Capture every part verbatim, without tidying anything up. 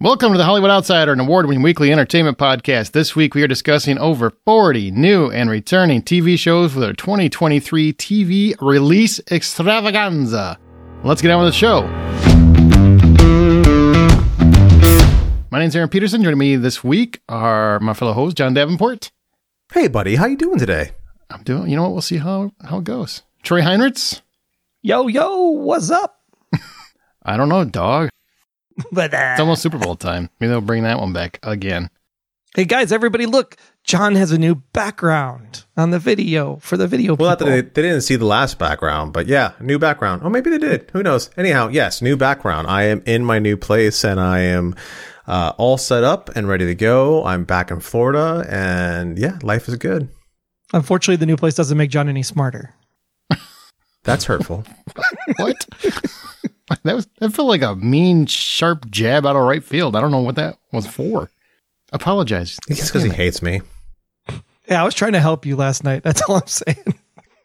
Welcome to the Hollywood Outsider, an award-winning weekly entertainment podcast. This week we are discussing over forty new and returning T V shows for their twenty twenty-three T V release extravaganza. Let's get on with the show. My name's Aaron Peterson. Joining me this week are my fellow host, John Davenport. Hey, buddy. How you doing today? I'm doing, you know what, we'll see how, how it goes. Troy Heinrichs. Yo, yo, what's up? I don't know, dog. But uh, It's almost Super Bowl time. Maybe they'll bring that one back again. Hey, guys, everybody look. John has a new background on the video for the video Well, not people. that they, they didn't see the last background, but yeah, new background. Oh, maybe they did. Who knows? Anyhow, yes, new background. I am in my new place and I am uh, all set up and ready to go. I'm back in Florida and yeah, life is good. Unfortunately, the new place doesn't make John any smarter. That's hurtful. What? That was that felt like a mean, sharp jab out of right field. I don't know what that was for. Apologize. It's because he hates me. Yeah, I was trying to help you last night. That's all I'm saying.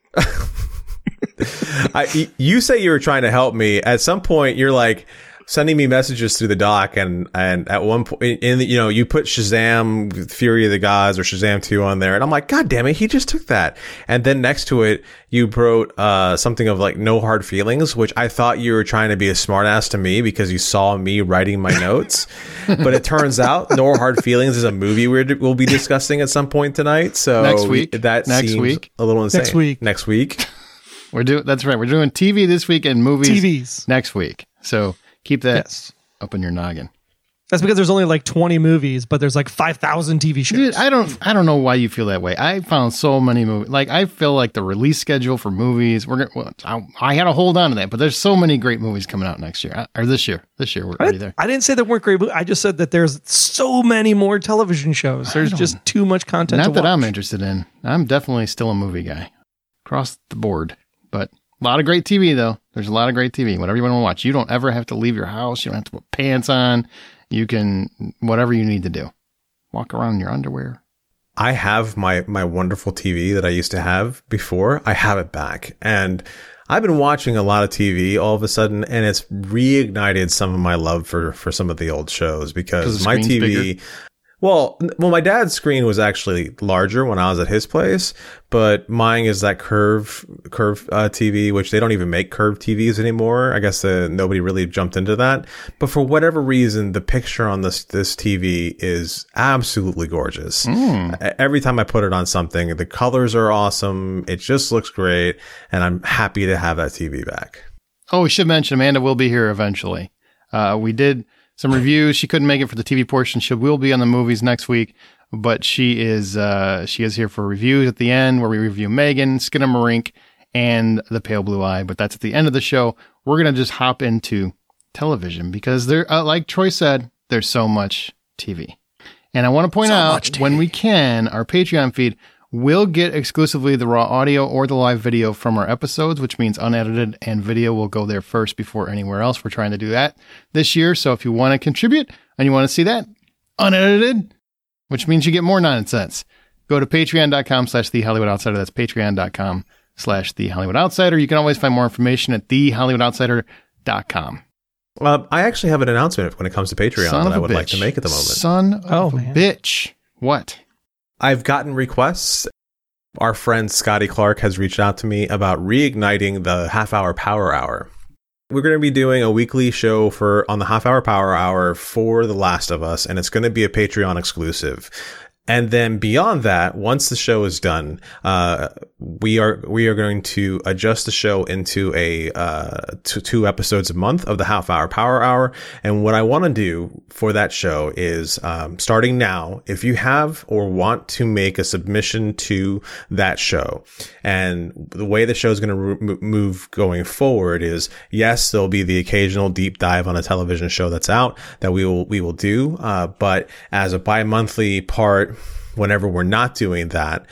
I, you say you were trying to help me. At some point, you're like sending me messages through the doc, and and at one point, in the, you know, you put Shazam: Fury of the Gods or Shazam two on there, and I'm like, God damn it, he just took that. And then next to it, you wrote uh, something of like No Hard Feelings, which I thought you were trying to be a smartass to me because you saw me writing my notes. But it turns out No Hard Feelings is a movie we're, we'll be discussing at some point tonight. So Next week. that Next seems week. a little insane. Next week. Next week. We're doing that's right. We're doing T V this week and movies T Vs. next week. So keep that Yes. up in your noggin. That's because there's only like twenty movies, but there's like five thousand T V shows. Dude, I don't I don't know why you feel that way. I found so many movies. Like I feel like the release schedule for movies, we're gonna well, I, I had to hold on to that, but there's so many great movies coming out next year. Or this year. This year we're I, already there. I didn't say there weren't great movies. I just said that there's so many more television shows. There's just too much content Not to that watch. I'm interested in. I'm definitely still a movie guy. Across the board. But a lot of great T V though. There's a lot of great T V. Whatever you want to watch. You don't ever have to leave your house. You don't have to put pants on. You can, whatever you need to do. Walk around in your underwear. I have my, my wonderful T V that I used to have before. I have it back. And I've been watching a lot of T V all of a sudden, and it's reignited some of my love for, for some of the old shows because my T V... Bigger? Well, well, my dad's screen was actually larger when I was at his place, but mine is that curve, curve uh, T V, which they don't even make curved T Vs anymore. I guess uh, nobody really jumped into that. But for whatever reason, the picture on this this T V is absolutely gorgeous. Mm. Every time I put it on something, the colors are awesome. It just looks great, and I'm happy to have that T V back. Oh, we should mention Amanda will be here eventually. Uh, we did some reviews. She couldn't make it for the T V portion. She will be on the movies next week, but she is uh, she is here for reviews at the end where we review Megan, Skinamarink, and The Pale Blue Eye. But that's at the end of the show. We're gonna just hop into television because there, uh, like Troy said, there's so much T V. And I want to point so out when we can, our Patreon feed will get exclusively the raw audio or the live video from our episodes, which means unedited, and video will go there first before anywhere else. We're trying to do that this year. So if you want to contribute and you want to see that unedited, which means you get more nonsense, go to patreon.com slash the Hollywood Outsider. That's patreon.com slash the Hollywood Outsider. You can always find more information at the hollywood outsider dot com. Uh, I actually have an announcement when it comes to Patreon Son that of I a would bitch. like to make at the moment. Son of Oh, a man. bitch. What? I've gotten requests. Our friend Scotty Clark has reached out to me about reigniting the Half Hour Power Hour. We're going to be doing a weekly show for on the Half Hour Power Hour for The Last of Us, and it's going to be a Patreon exclusive. And then beyond that, once the show is done, uh, we are, we are going to adjust the show into a, uh, two, two episodes a month of the Half Hour Power Hour. And what I want to do for that show is, um, starting now, if you have or want to make a submission to that show, and the way the show is going to re- move going forward is, yes, there'll be the occasional deep dive on a television show that's out that we will, we will do. Uh, but as a bi-monthly part, whenever we're not doing that,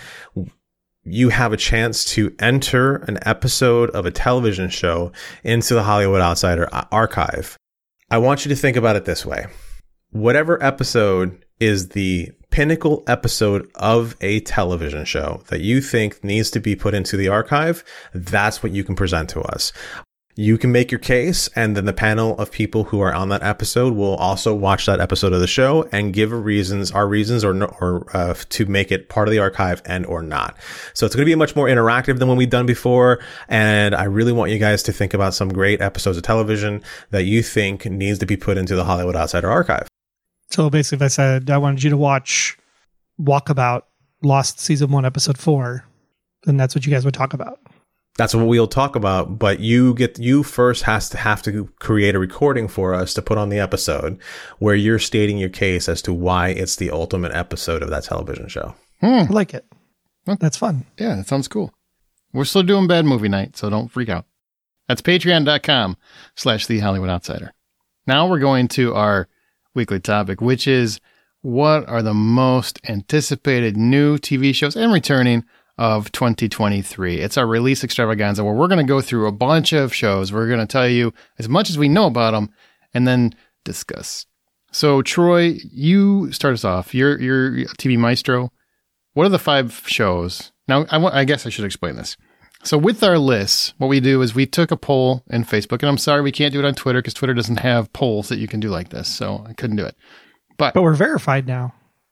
you have a chance to enter an episode of a television show into the Hollywood Outsider archive. I want you to think about it this way. Whatever episode is the pinnacle episode of a television show that you think needs to be put into the archive, that's what you can present to us. You can make your case, and then the panel of people who are on that episode will also watch that episode of the show and give reasons, our reasons, or no, or uh, to make it part of the archive and or not. So it's going to be much more interactive than what we've done before, and I really want you guys to think about some great episodes of television that you think needs to be put into the Hollywood Outsider archive. So basically, if I said I wanted you to watch Walkabout, Lost season one, episode four, then that's what you guys would talk about. That's what we'll talk about, but you get you first has to have to create a recording for us to put on the episode where you're stating your case as to why it's the ultimate episode of that television show. Hmm. I like it. That's fun. Yeah, that sounds cool. We're still doing bad movie night, so don't freak out. That's patreon.com slash the Hollywood Outsider. Now we're going to our weekly topic, which is what are the most anticipated new T V shows and returning of twenty twenty-three. It's our release extravaganza where we're going to go through a bunch of shows. We're going to tell you as much as we know about them and then discuss. So Troy, you start us off. You're, you're a T V maestro. What are the five shows? Now, I, w- I guess I should explain this. So with our lists, what we do is we took a poll in Facebook, and I'm sorry we can't do it on Twitter because Twitter doesn't have polls that you can do like this. So I couldn't do it. But, but we're verified now.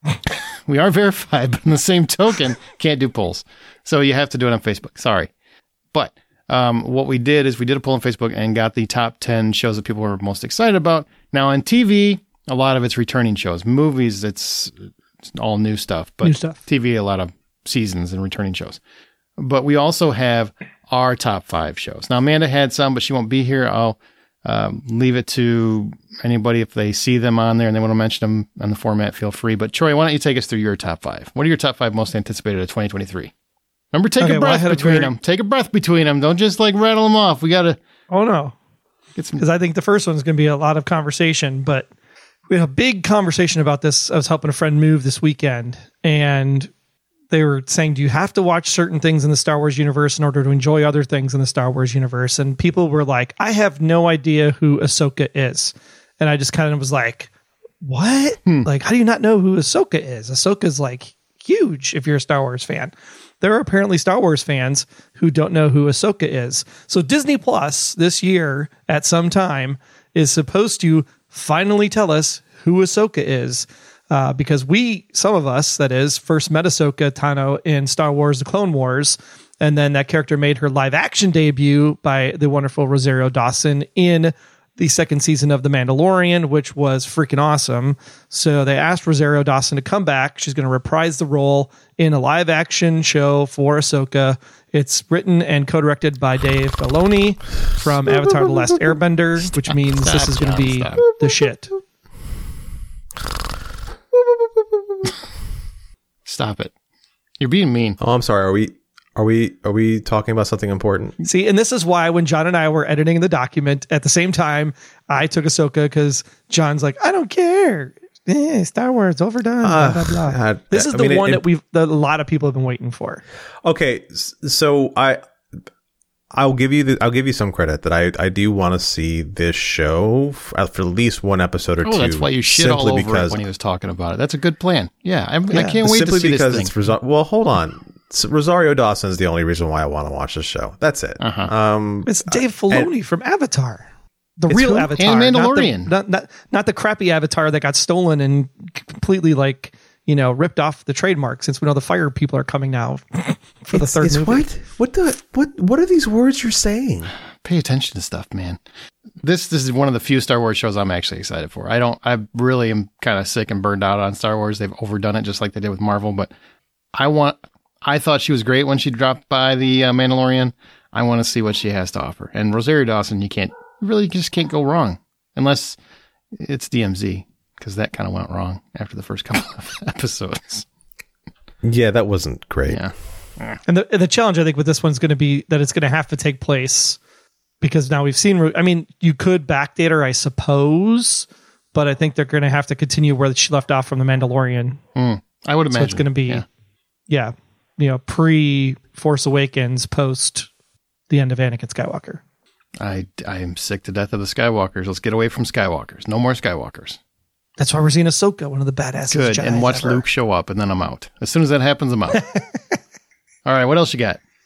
We are verified, but in the same token, can't do polls. So you have to do it on Facebook. Sorry. But um, what we did is we did a poll on Facebook and got the top ten shows that people were most excited about. Now on T V, a lot of it's returning shows. Movies, it's, it's all new stuff. But new stuff. T V, a lot of seasons and returning shows. But we also have our top five shows. Now Amanda had some, but she won't be here. I'll Um, leave it to anybody if they see them on there and they want to mention them on the format, feel free. But Troy, why don't you take us through your top five? What are your top five most anticipated of twenty twenty-three? Remember, take okay, a breath well, a between very... them. Take a breath between them. Don't just like rattle them off. We got to. Oh, no. Get some. Because I think the first one's going to be a lot of conversation, but we had a big conversation about this. I was helping a friend move this weekend, and they were saying, do you have to watch certain things in the Star Wars universe in order to enjoy other things in the Star Wars universe? And people were like, I have no idea who Ahsoka is. And I just kind of was like, what? Hmm. Like, how do you not know who Ahsoka is? Ahsoka's like huge if you're a Star Wars fan. There are apparently Star Wars fans who don't know who Ahsoka is. So Disney Plus this year at some time is supposed to finally tell us who Ahsoka is. Uh, because we, some of us, that is, first met Ahsoka Tano in Star Wars The Clone Wars, and then that character made her live-action debut by the wonderful Rosario Dawson in the second season of The Mandalorian, which was freaking awesome. So they asked Rosario Dawson to come back. She's going to reprise the role in a live-action show for Ahsoka. It's written and co-directed by Dave Filoni from Avatar The Last Airbender, stop, which means stop, this is going to be stop. the shit. Stop it. You're being mean. Oh, I'm sorry. Are we are we are we talking about something important? See, and this is why when John and I were editing the document at the same time, I took Ahsoka because John's like, I don't care. Eh, Star Wars overdone. Uh, blah, blah, blah. God, this is I the mean, one it, that we've that a lot of people have been waiting for. Okay, so I I'll give you the, I'll give you some credit that I, I do want to see this show for, for at least one episode or oh, two. Oh, that's why you shit all over because, it when he was talking about it. That's a good plan. Yeah, I, yeah. I can't wait simply to see because this thing. It's well, hold on. Rosario Dawson is the only reason why I want to watch this show. That's it. Uh-huh. Um, it's Dave Filoni and, from Avatar, the real who? Avatar, and Mandalorian, not the, not, not not the crappy Avatar that got stolen and completely like. You know, ripped off the trademark since we know the Fire people are coming now for the it's, third it's movie. What? What the? What? What are these words you're saying? Pay attention to stuff, man. This this is one of the few Star Wars shows I'm actually excited for. I don't. I really am kind of sick and burned out on Star Wars. They've overdone it just like they did with Marvel. But I want. I thought she was great when she dropped by the uh, Mandalorian. I want to see what she has to offer. And Rosario Dawson, you can't you really just can't go wrong unless it's D M Z. Because that kind of went wrong after the first couple of episodes. Yeah, that wasn't great. Yeah. And the, and the challenge, I think, with this one's going to be that it's going to have to take place because now we've seen, I mean, you could backdate her, I suppose, but I think they're going to have to continue where she left off from The Mandalorian. Mm, I would imagine. So it's going to be, yeah. yeah, you know, pre-Force Awakens, post the end of Anakin Skywalker. I, I am sick to death of the Skywalkers. Let's get away from Skywalkers. No more Skywalkers. That's why we're seeing Ahsoka, one of the badasses. Good, and watch ever. Luke show up, and then I'm out. As soon as that happens, I'm out. All right, what else you got?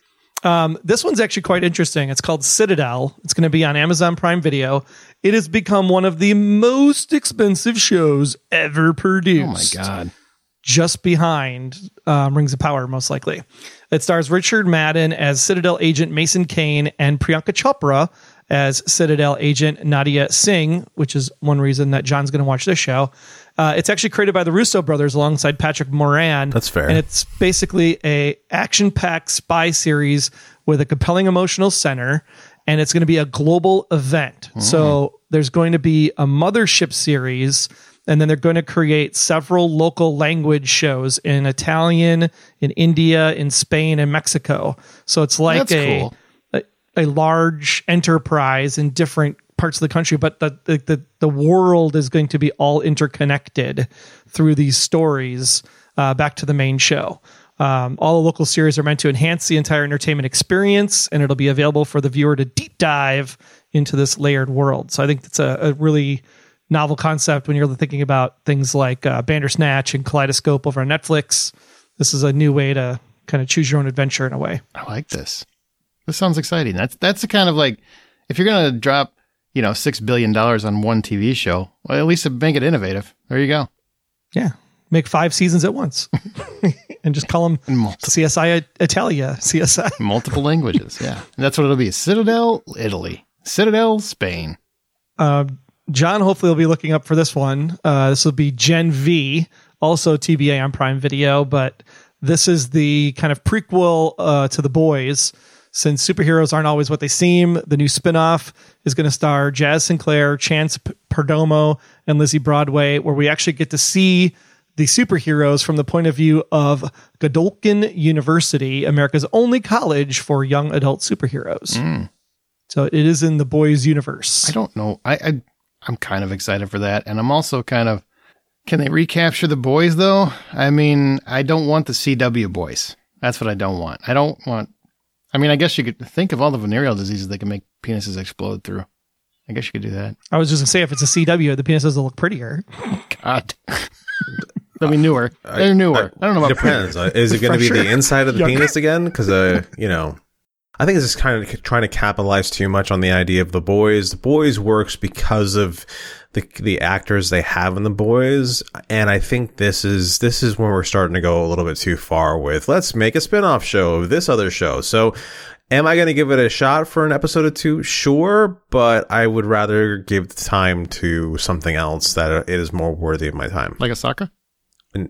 Um, this one's actually quite interesting. It's called Citadel. It's going to be on Amazon Prime Video. It has become one of the most expensive shows ever produced. Oh my God. Just behind um, Rings of Power, most likely. It stars Richard Madden as Citadel agent Mason Kane and Priyanka Chopra as Citadel agent Nadia Singh, which is one reason that John's going to watch this show. Uh, it's actually created by the Russo brothers alongside Patrick Moran. That's fair. And it's basically a action-packed spy series with a compelling emotional center, and it's going to be a global event. Mm. So there's going to be a mothership series, and then they're going to create several local language shows in Italian, in India, in Spain, and Mexico. So it's like That's a, cool. a a large enterprise in different parts of the country, but the, the the the world is going to be all interconnected through these stories uh, back to the main show. Um, all the local series are meant to enhance the entire entertainment experience, and it'll be available for the viewer to deep dive into this layered world. So I think it's a, a really novel concept when you're thinking about things like uh, Bandersnatch and Kaleidoscope over on Netflix. This is a new way to kind of choose your own adventure in a way. I like this. This sounds exciting. That's that's the kind of like, if you're going to drop, you know, six billion dollars on one T V show, well, at least make it innovative. There you go. Yeah. Make five seasons at once and just call them Multiple. C S I Italia, C S I. Multiple languages. Yeah. And that's what it'll be. Citadel, Italy. Citadel, Spain. Uh, John hopefully will be looking up for this one. Uh, this will be Gen V, also T B A on Prime Video, but this is the kind of prequel uh, to The Boys. Since superheroes aren't always what they seem, the new spinoff is going to star Jazz Sinclair, Chance P- Perdomo, and Lizzie Broadway, where we actually get to see the superheroes from the point of view of Godolphin University, America's only college for young adult superheroes. Mm. So it is in The Boys universe. I don't know. I, I, I'm kind of excited for that. And I'm also kind of, can they recapture the boys though? I mean, I don't want the C W boys. That's what I don't want. I don't want, I mean, I guess you could think of all the venereal diseases they can make penises explode through. I guess you could do that. I was just going to say, if it's a C W, the penises will look prettier. God. They'll be newer. They're newer. I, I don't know about depends. Uh, Is it going to be the inside of the Younger. penis again? Because, uh, you know, I think it's just kind of trying to capitalize too much on the idea of The Boys. The Boys works because of the the actors they have in The Boys, and I think this is this is when we're starting to go a little bit too far with let's make a spin-off show of this other show. So am I going to give it a shot for an episode or two? Sure, but I would rather give the time to something else that is more worthy of my time. like a soccer? And,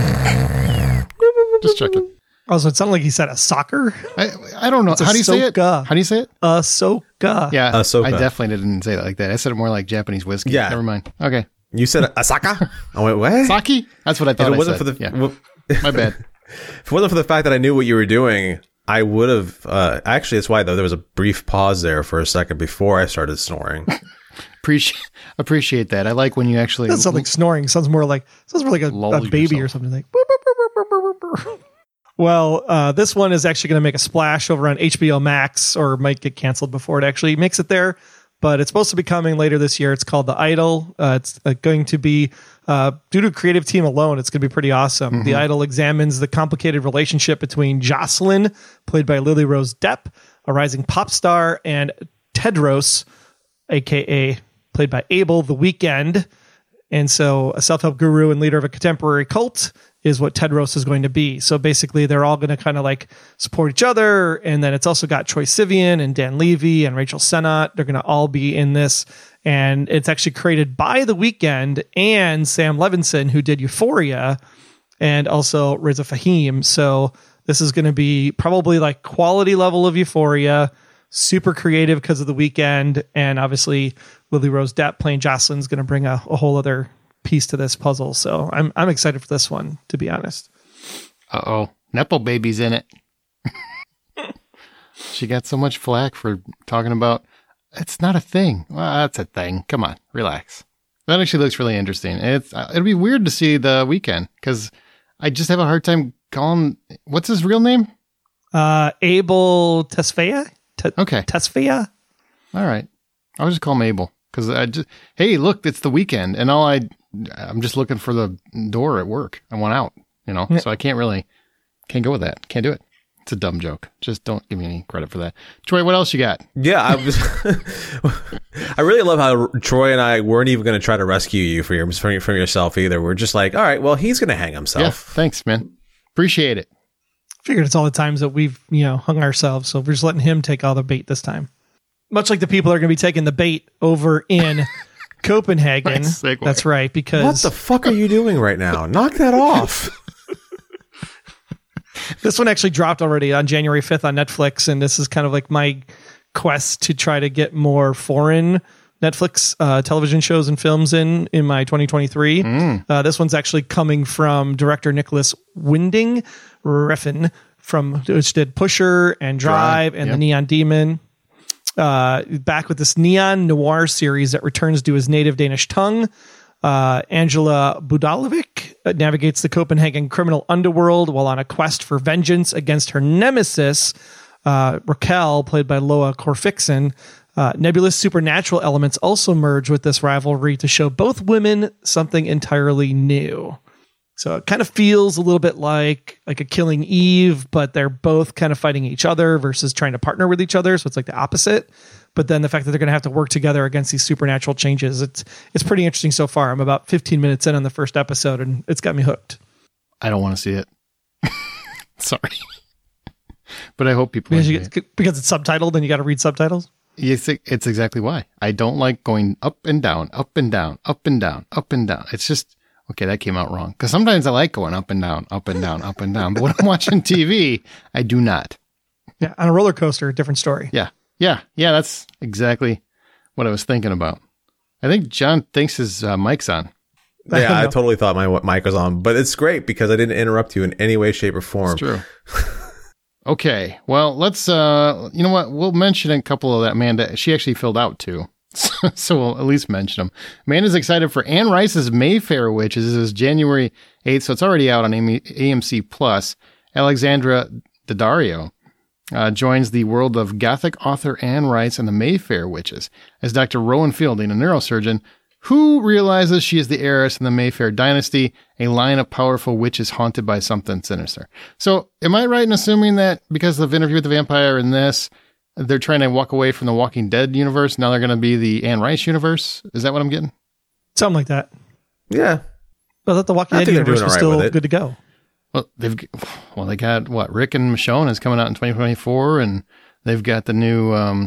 Just checking. Also, it sounded like he said a soccer. I, I don't know. It's How do you say it? Ahsoka. How do you say it? Ahsoka. Yeah. Ahsoka. I definitely didn't say it like that. I said it more like Japanese whiskey. Yeah. Never mind. Okay. you said Asaka? I went, what? Saki? That's what I thought If it I wasn't said. for the yeah. well, My bad. if it wasn't for the fact that I knew what you were doing, I would have. Uh, actually, that's why though there was a brief pause there for a second before I started snoring. Appreciate appreciate that. I like when you actually Doesn't sound like snoring. Sounds more like sounds more like a, Lull a baby yourself. or something like. "Burr, burr, burr, burr, burr, burr, burr." Well, uh, this one is actually going to make a splash over on H B O Max, or might get canceled before it actually makes it there. But it's supposed to be coming later this year. It's called The Idol. Uh, it's uh, going to be uh, due to a creative team alone. It's going to be pretty awesome. Mm-hmm. The Idol examines the complicated relationship between Jocelyn, played by Lily Rose Depp, a rising pop star, and Tedros, aka played by Abel the Weeknd. And so a self-help guru and leader of a contemporary cult is what Tedros is going to be. So basically they're all going to kind of like support each other. And then it's also got Troye Sivan and Dan Levy and Rachel Sennott. They're going to all be in this. And it's actually created by The Weeknd and Sam Levinson, who did Euphoria, and also Reza Fahim. So this is going to be probably like quality level of Euphoria, super creative because of The Weeknd. And obviously Lily Rose Depp playing Jocelyn's going to bring a, a whole other piece to this puzzle. So I'm I'm excited for this one, to be honest. Uh oh. Nepo baby's in it. She got so much flack for talking about it's not a thing. Well, that's a thing. Come on, relax. That actually looks really interesting. It's uh, it'll be weird to see The Weeknd because I just have a hard time calling. What's his real name? Uh, Abel Tesfaye? Te- Okay. Tesfaye? All right. I'll just call him Abel because I just hey, look, it's The Weeknd, and all I I'm just looking for the door at work. I want out, you know, Yeah. so I can't really can't go with that. Can't do it. It's a dumb joke. Just don't give me any credit for that. Troy, what else you got? Yeah, I was. I really love how Troy and I weren't even going to try to rescue you for your from, from yourself either. We're just like, all right, well, he's going to hang himself. Yeah, thanks, man. Appreciate it. Figured it's all the times that we've, you know, hung ourselves. So we're just letting him take all the bait this time. Much like the people that are going to be taking the bait over in Copenhagen. Nice segue. That's right. Because What the fuck are you doing right now? Knock that off. this one actually dropped already on January fifth on Netflix. And this is kind of like my quest to try to get more foreign Netflix uh, television shows and films in in my twenty twenty-three. Mm. Uh, this one's actually coming from director Nicholas Winding Refn, from which did Pusher and Drive, Drive and yep. The Neon Demon. Uh, back with this neon noir series that returns to his native Danish tongue. Uh, Angela Budalovic navigates the Copenhagen criminal underworld while on a quest for vengeance against her nemesis, uh, Raquel, played by Loa Corfixen. Uh, nebulous supernatural elements also merge with this rivalry to show both women something entirely new. So it kind of feels a little bit like like a Killing Eve, but they're both kind of fighting each other versus trying to partner with each other. So it's like the opposite. But then the fact that they're going to have to work together against these supernatural changes, it's it's pretty interesting so far. I'm about fifteen minutes in on the first episode, and it's got me hooked. I don't want to see it. Sorry. But I hope people because, you get, because it's subtitled and you got to read subtitles? Yes, it's exactly why. I don't like going up and down, up and down, up and down, up and down. It's just... Okay, that came out wrong. Because sometimes I like going up and down, up and down, up and down. But when I'm watching T V, I do not. Yeah, on a roller coaster, different story. Yeah, yeah, yeah. That's exactly what I was thinking about. I think John thinks his uh, mic's on. Yeah, I, I totally thought my mic was on. But it's great because I didn't interrupt you in any way, shape, or form. It's true. Okay, well, let's, uh, you know what? We'll mention a couple of that, Amanda. She actually filled out too. So we'll at least mention them. Amanda's excited for Anne Rice's Mayfair Witches. This is January eighth, so it's already out on A M C Plus. Alexandra Daddario uh, joins the world of Gothic author Anne Rice and the Mayfair Witches as Doctor Rowan Fielding, a neurosurgeon, who realizes she is the heiress in the Mayfair dynasty, a line of powerful witches haunted by something sinister. So am I right in assuming that because of Interview with the Vampire and this, they're trying to walk away from the Walking Dead universe. Now they're going to be the Anne Rice universe. Is that what I'm getting? Something like that. Yeah. But that the Walking Dead universe is still good to go. Well, they've well they got what Rick and Michonne is coming out in twenty twenty-four, and they've got the new um,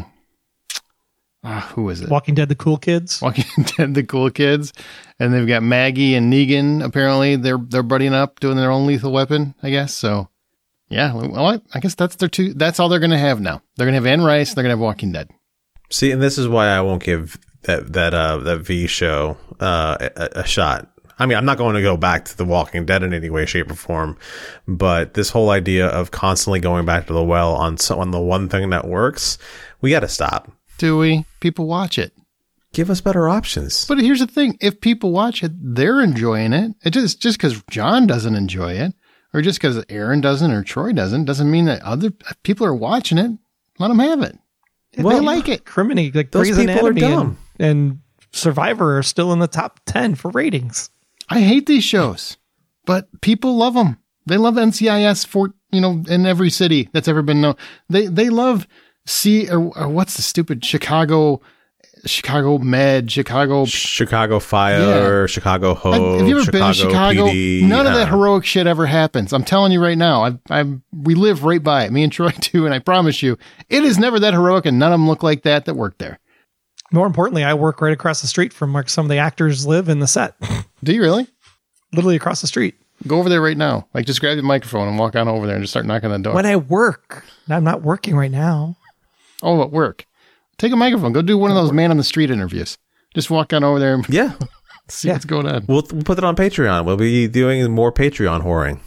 uh, who is it? Walking Dead, the cool kids. Walking Dead, the cool kids, and they've got Maggie and Negan. Apparently, they're they're buddying up, doing their own Lethal Weapon. I guess so. Yeah, well, I guess that's their two. That's all they're going to have now. They're going to have Anne Rice. They're going to have Walking Dead. See, and this is why I won't give that that uh, that V show uh, a, a shot. I mean, I'm not going to go back to The Walking Dead in any way, shape, or form. But this whole idea of constantly going back to the well on so, on the one thing that works, we got to stop. Do we? People watch it. Give us better options. But here's the thing: if people watch it, they're enjoying it. It just just because John doesn't enjoy it. Or just because Aaron doesn't or Troy doesn't, doesn't mean that other people are watching it. Let them have it. Well, they like it. Criminy, like those Grey's people Anatomy are dumb. And, and Survivor are still in the top ten for ratings. I hate these shows, but people love them. They love N C I S for, you know, in every city that's ever been known. They they love C or, or what's the stupid Chicago Chicago Med, Chicago Chicago Fire, yeah. Chicago Hope. Have you ever Chicago been to Chicago? P D? None of uh, that heroic shit ever happens. I'm telling you right now. I, I, we live right by it. Me and Troy too, and I promise you, it is never that heroic, and none of them look like that that work there. More importantly, I work right across the street from where some of the actors live in the set. Do you really? Literally across the street. Go over there right now. Like, just grab the microphone and walk on over there and just start knocking on the door. When I work, I'm not working right now. Oh, at work. Take a microphone. Go do one of those man on the street interviews. Just walk on over there and yeah. see yeah. what's going on. We'll, we'll put it on Patreon. We'll be doing more Patreon whoring.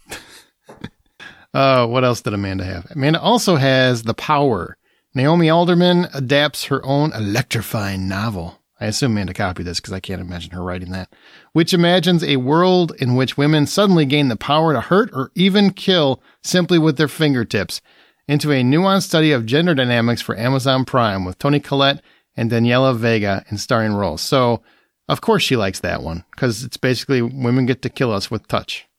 uh, what else did Amanda have? Amanda also has The Power. Naomi Alderman adapts her own electrifying novel. I assume Amanda copied this because I can't imagine her writing that. Which imagines a world in which women suddenly gain the power to hurt or even kill simply with their fingertips. Into a nuanced study of gender dynamics for Amazon Prime with Toni Collette and Daniela Vega in starring roles. So, of course she likes that one because it's basically women get to kill us with touch.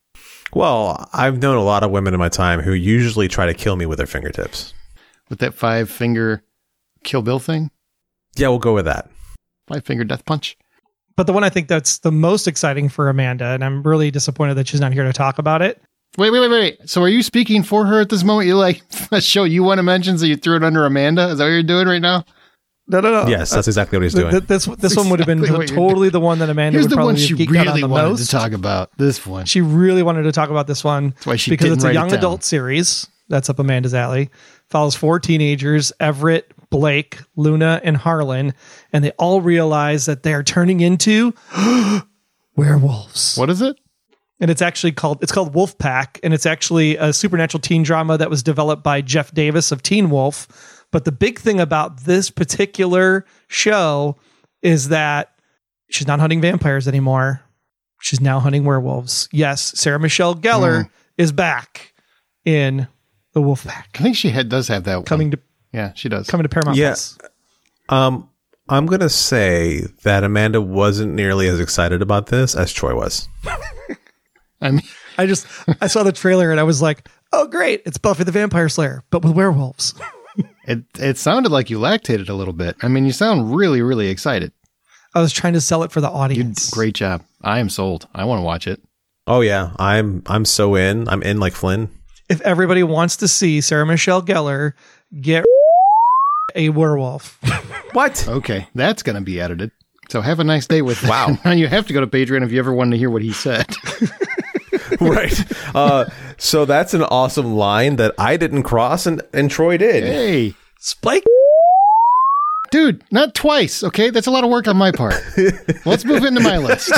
Well, I've known a lot of women in my time who usually try to kill me with their fingertips. With that five finger Kill Bill thing? Yeah, we'll go with that. Five finger death punch. But the one I think that's the most exciting for Amanda, and I'm really disappointed that she's not here to talk about it. Wait, wait, wait, wait. So are you speaking for her at this moment? You like a show you want to mention, so you threw it under Amanda? Is that what you're doing right now? No, no, no. Yes, that's exactly what he's Th- doing. th- this this one would have been Exactly what you're totally the one that Amanda Here's would the probably one she have geeked out on really the wanted most. to talk about. This one. She really wanted to talk about this one why she because didn't it's a write it young down. adult series. That's up Amanda's alley. Follows four teenagers, Everett, Blake, Luna, and Harlan, and they all realize that they are turning into werewolves. What is it? And it's actually called it's called Wolfpack, and it's actually a supernatural teen drama that was developed by Jeff Davis of Teen Wolf. But the big thing about this particular show is that she's not hunting vampires anymore. She's now hunting werewolves. Yes, Sarah Michelle Gellar Mm. is back in the Wolfpack. I think she had, does have that one. Coming to Yeah, she does. coming to Paramount Yeah. Plus. Um, I'm going to say that Amanda wasn't nearly as excited about this as Troy was. I mean, I just I saw the trailer and I was like, oh great, it's Buffy the Vampire Slayer, but with werewolves. it it sounded like you lactated a little bit. I mean, you sound really, really excited. I was trying to sell it for the You audience. great job. I am sold. I want to watch it. Oh yeah, I'm I'm so in. I'm in like Flynn. If everybody wants to see Sarah Michelle Gellar get a werewolf. What? Okay, that's going to be edited. So have a nice day with that. Wow. And you have to go to Patreon if you ever wanted to hear what he said. Right. Uh, so that's an awesome line that I didn't cross and, and Troy did. Hey, Spike. dude, not twice, okay? That's a lot of work on my part. Let's move into my list.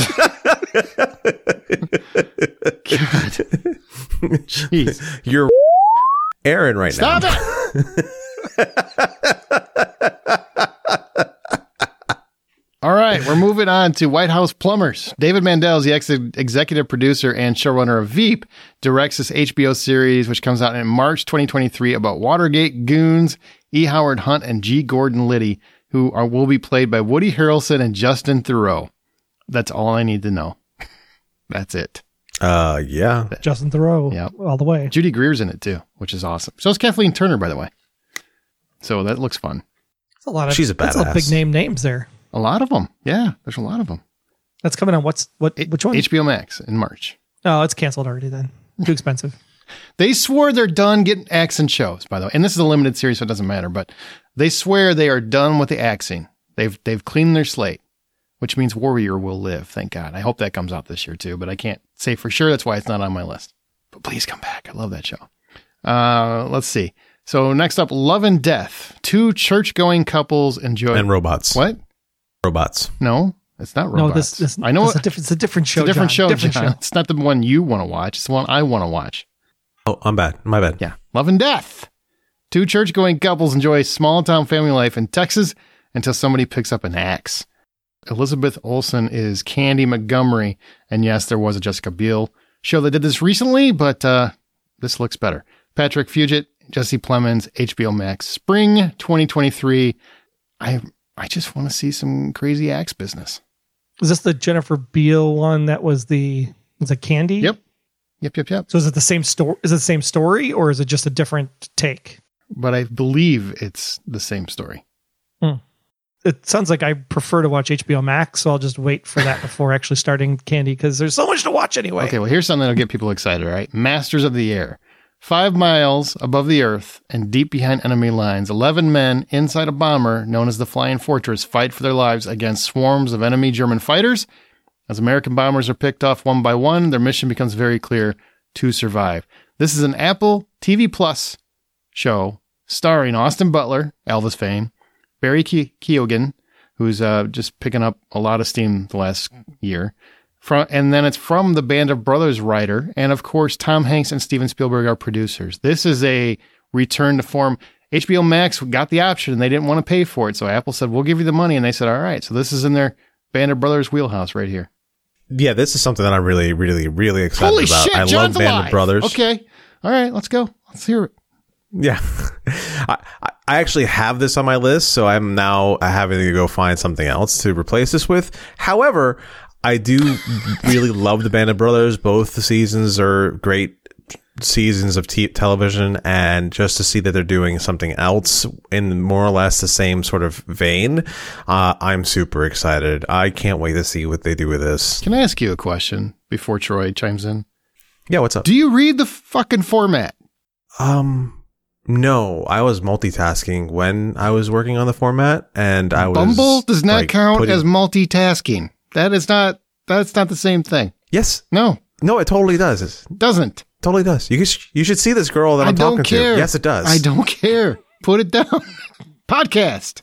God. Jeez. You're Aaron right Stop now. it! All right, we're moving on to White House Plumbers. David Mandel is the ex- executive producer and showrunner of Veep, directs this H B O series, which comes out in March twenty twenty-three about Watergate goons E. Howard Hunt and G. Gordon Liddy, who are will be played by Woody Harrelson and Justin Theroux. That's all I need to know. That's it. Uh, yeah. Justin Theroux. Yep. All the way. Judy Greer's in it too, which is awesome. So is Kathleen Turner, by the way. So that looks fun. That's a lot of She's a that's a lot of badass. big name names there. A lot of them. Yeah, there's a lot of them. That's coming on what's what which one? H B O Max in March. Oh, it's canceled already then. Too expensive. They swore they're done getting accent shows, by the way. And this is a limited series, so it doesn't matter. But they swear they are done with the axing. They've they've cleaned their slate, which means Warrior will live. Thank God. I hope that comes out this year too, but I can't say for sure. That's why it's not on my list. But please come back. I love that show. Uh, let's see. So next up, Love and Death. Two church-going couples enjoy And robots. What? Robots. No, it's not robots. No, this, this I know it's a, it- diff- it's a different show. it's a different John. show, Different John. It's not the one you want to watch. It's the one I want to watch. Oh, I'm bad. My bad. Yeah. Love and Death. Two church-going couples enjoy small-town family life in Texas until somebody picks up an axe. Elizabeth Olsen is Candy Montgomery. And yes, there was a Jessica Biel show that did this recently, but uh, this looks better. Patrick Fugit, Jesse Plemons, H B O Max, spring twenty twenty-three. I I just want to see some crazy axe business. Is this the Jennifer Beal one that was the was it Candy? Yep. Yep, yep, yep. So is it the same story? Is it the same story, or is it just a different take? But I believe it's the same story. It sounds like I prefer to watch H B O Max, so I'll just wait for that before actually starting Candy because there's so much to watch anyway. Okay, well, here's something that'll get people excited, all right? Masters of the Air. Five miles above the earth and deep behind enemy lines, eleven men inside a bomber known as the Flying Fortress fight for their lives against swarms of enemy German fighters. As American bombers are picked off one by one, their mission becomes very clear: to survive. This is an Apple T V Plus show starring Austin Butler, Elvis fame, Barry Ke- Keoghan, who's uh, just picking up a lot of steam the last year. From, and then it's from the Band of Brothers writer. And of course, Tom Hanks and Steven Spielberg are producers. This is a return to form. H B O Max got the option and they didn't want to pay for it. So Apple said, we'll give you the money. And they said, all right. So this is in their Band of Brothers wheelhouse right here. Yeah, this is something that I'm really, really, really excited Holy about. shit, I John's love Band alive. of Brothers. Okay. All right, let's go. Let's hear it. Yeah. I, I actually have this on my list, so I'm now having to go find something else to replace this with. However, I do really love the Band of Brothers. Both the seasons are great seasons of t- television, and just to see that they're doing something else in more or less the same sort of vein, uh, I'm super excited. I can't wait to see what they do with this. Can I ask you a question before Troy chimes in? Yeah, what's up? Do you read the fucking format? Um, no, I was multitasking when I was working on the format, and I was Bumble does not like, count putting- as multitasking. That is not. That's not the same thing. Yes, No, no, it totally does. It doesn't. totally does. You sh- you should see this girl that I I'm don't talking care. to. Yes, it does. I don't care. Put it down. Podcast.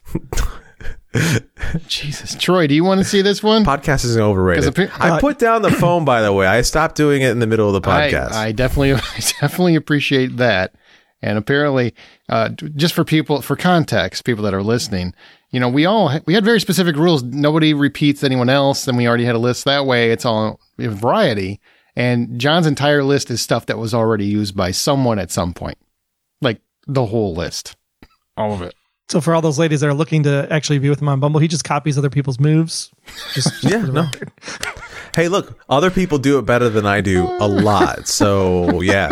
Jesus, Troy, do you want to see this one? Podcast is overrated. 'Cause appa- I put down the phone, by the way. I stopped doing it in the middle of the podcast. I, I definitely, I definitely appreciate that. And apparently, uh, just for people, for context, people that are listening, you know, we all we had very specific rules. Nobody repeats anyone else, and we already had a list that way. It's all a variety. And John's entire list is stuff that was already used by someone at some point, like the whole list, all of it. So for all those ladies that are looking to actually be with him on Bumble, he just copies other people's moves. Just, just Yeah, for the no. record. Hey, look, other people do it better than I do a lot. So, yeah.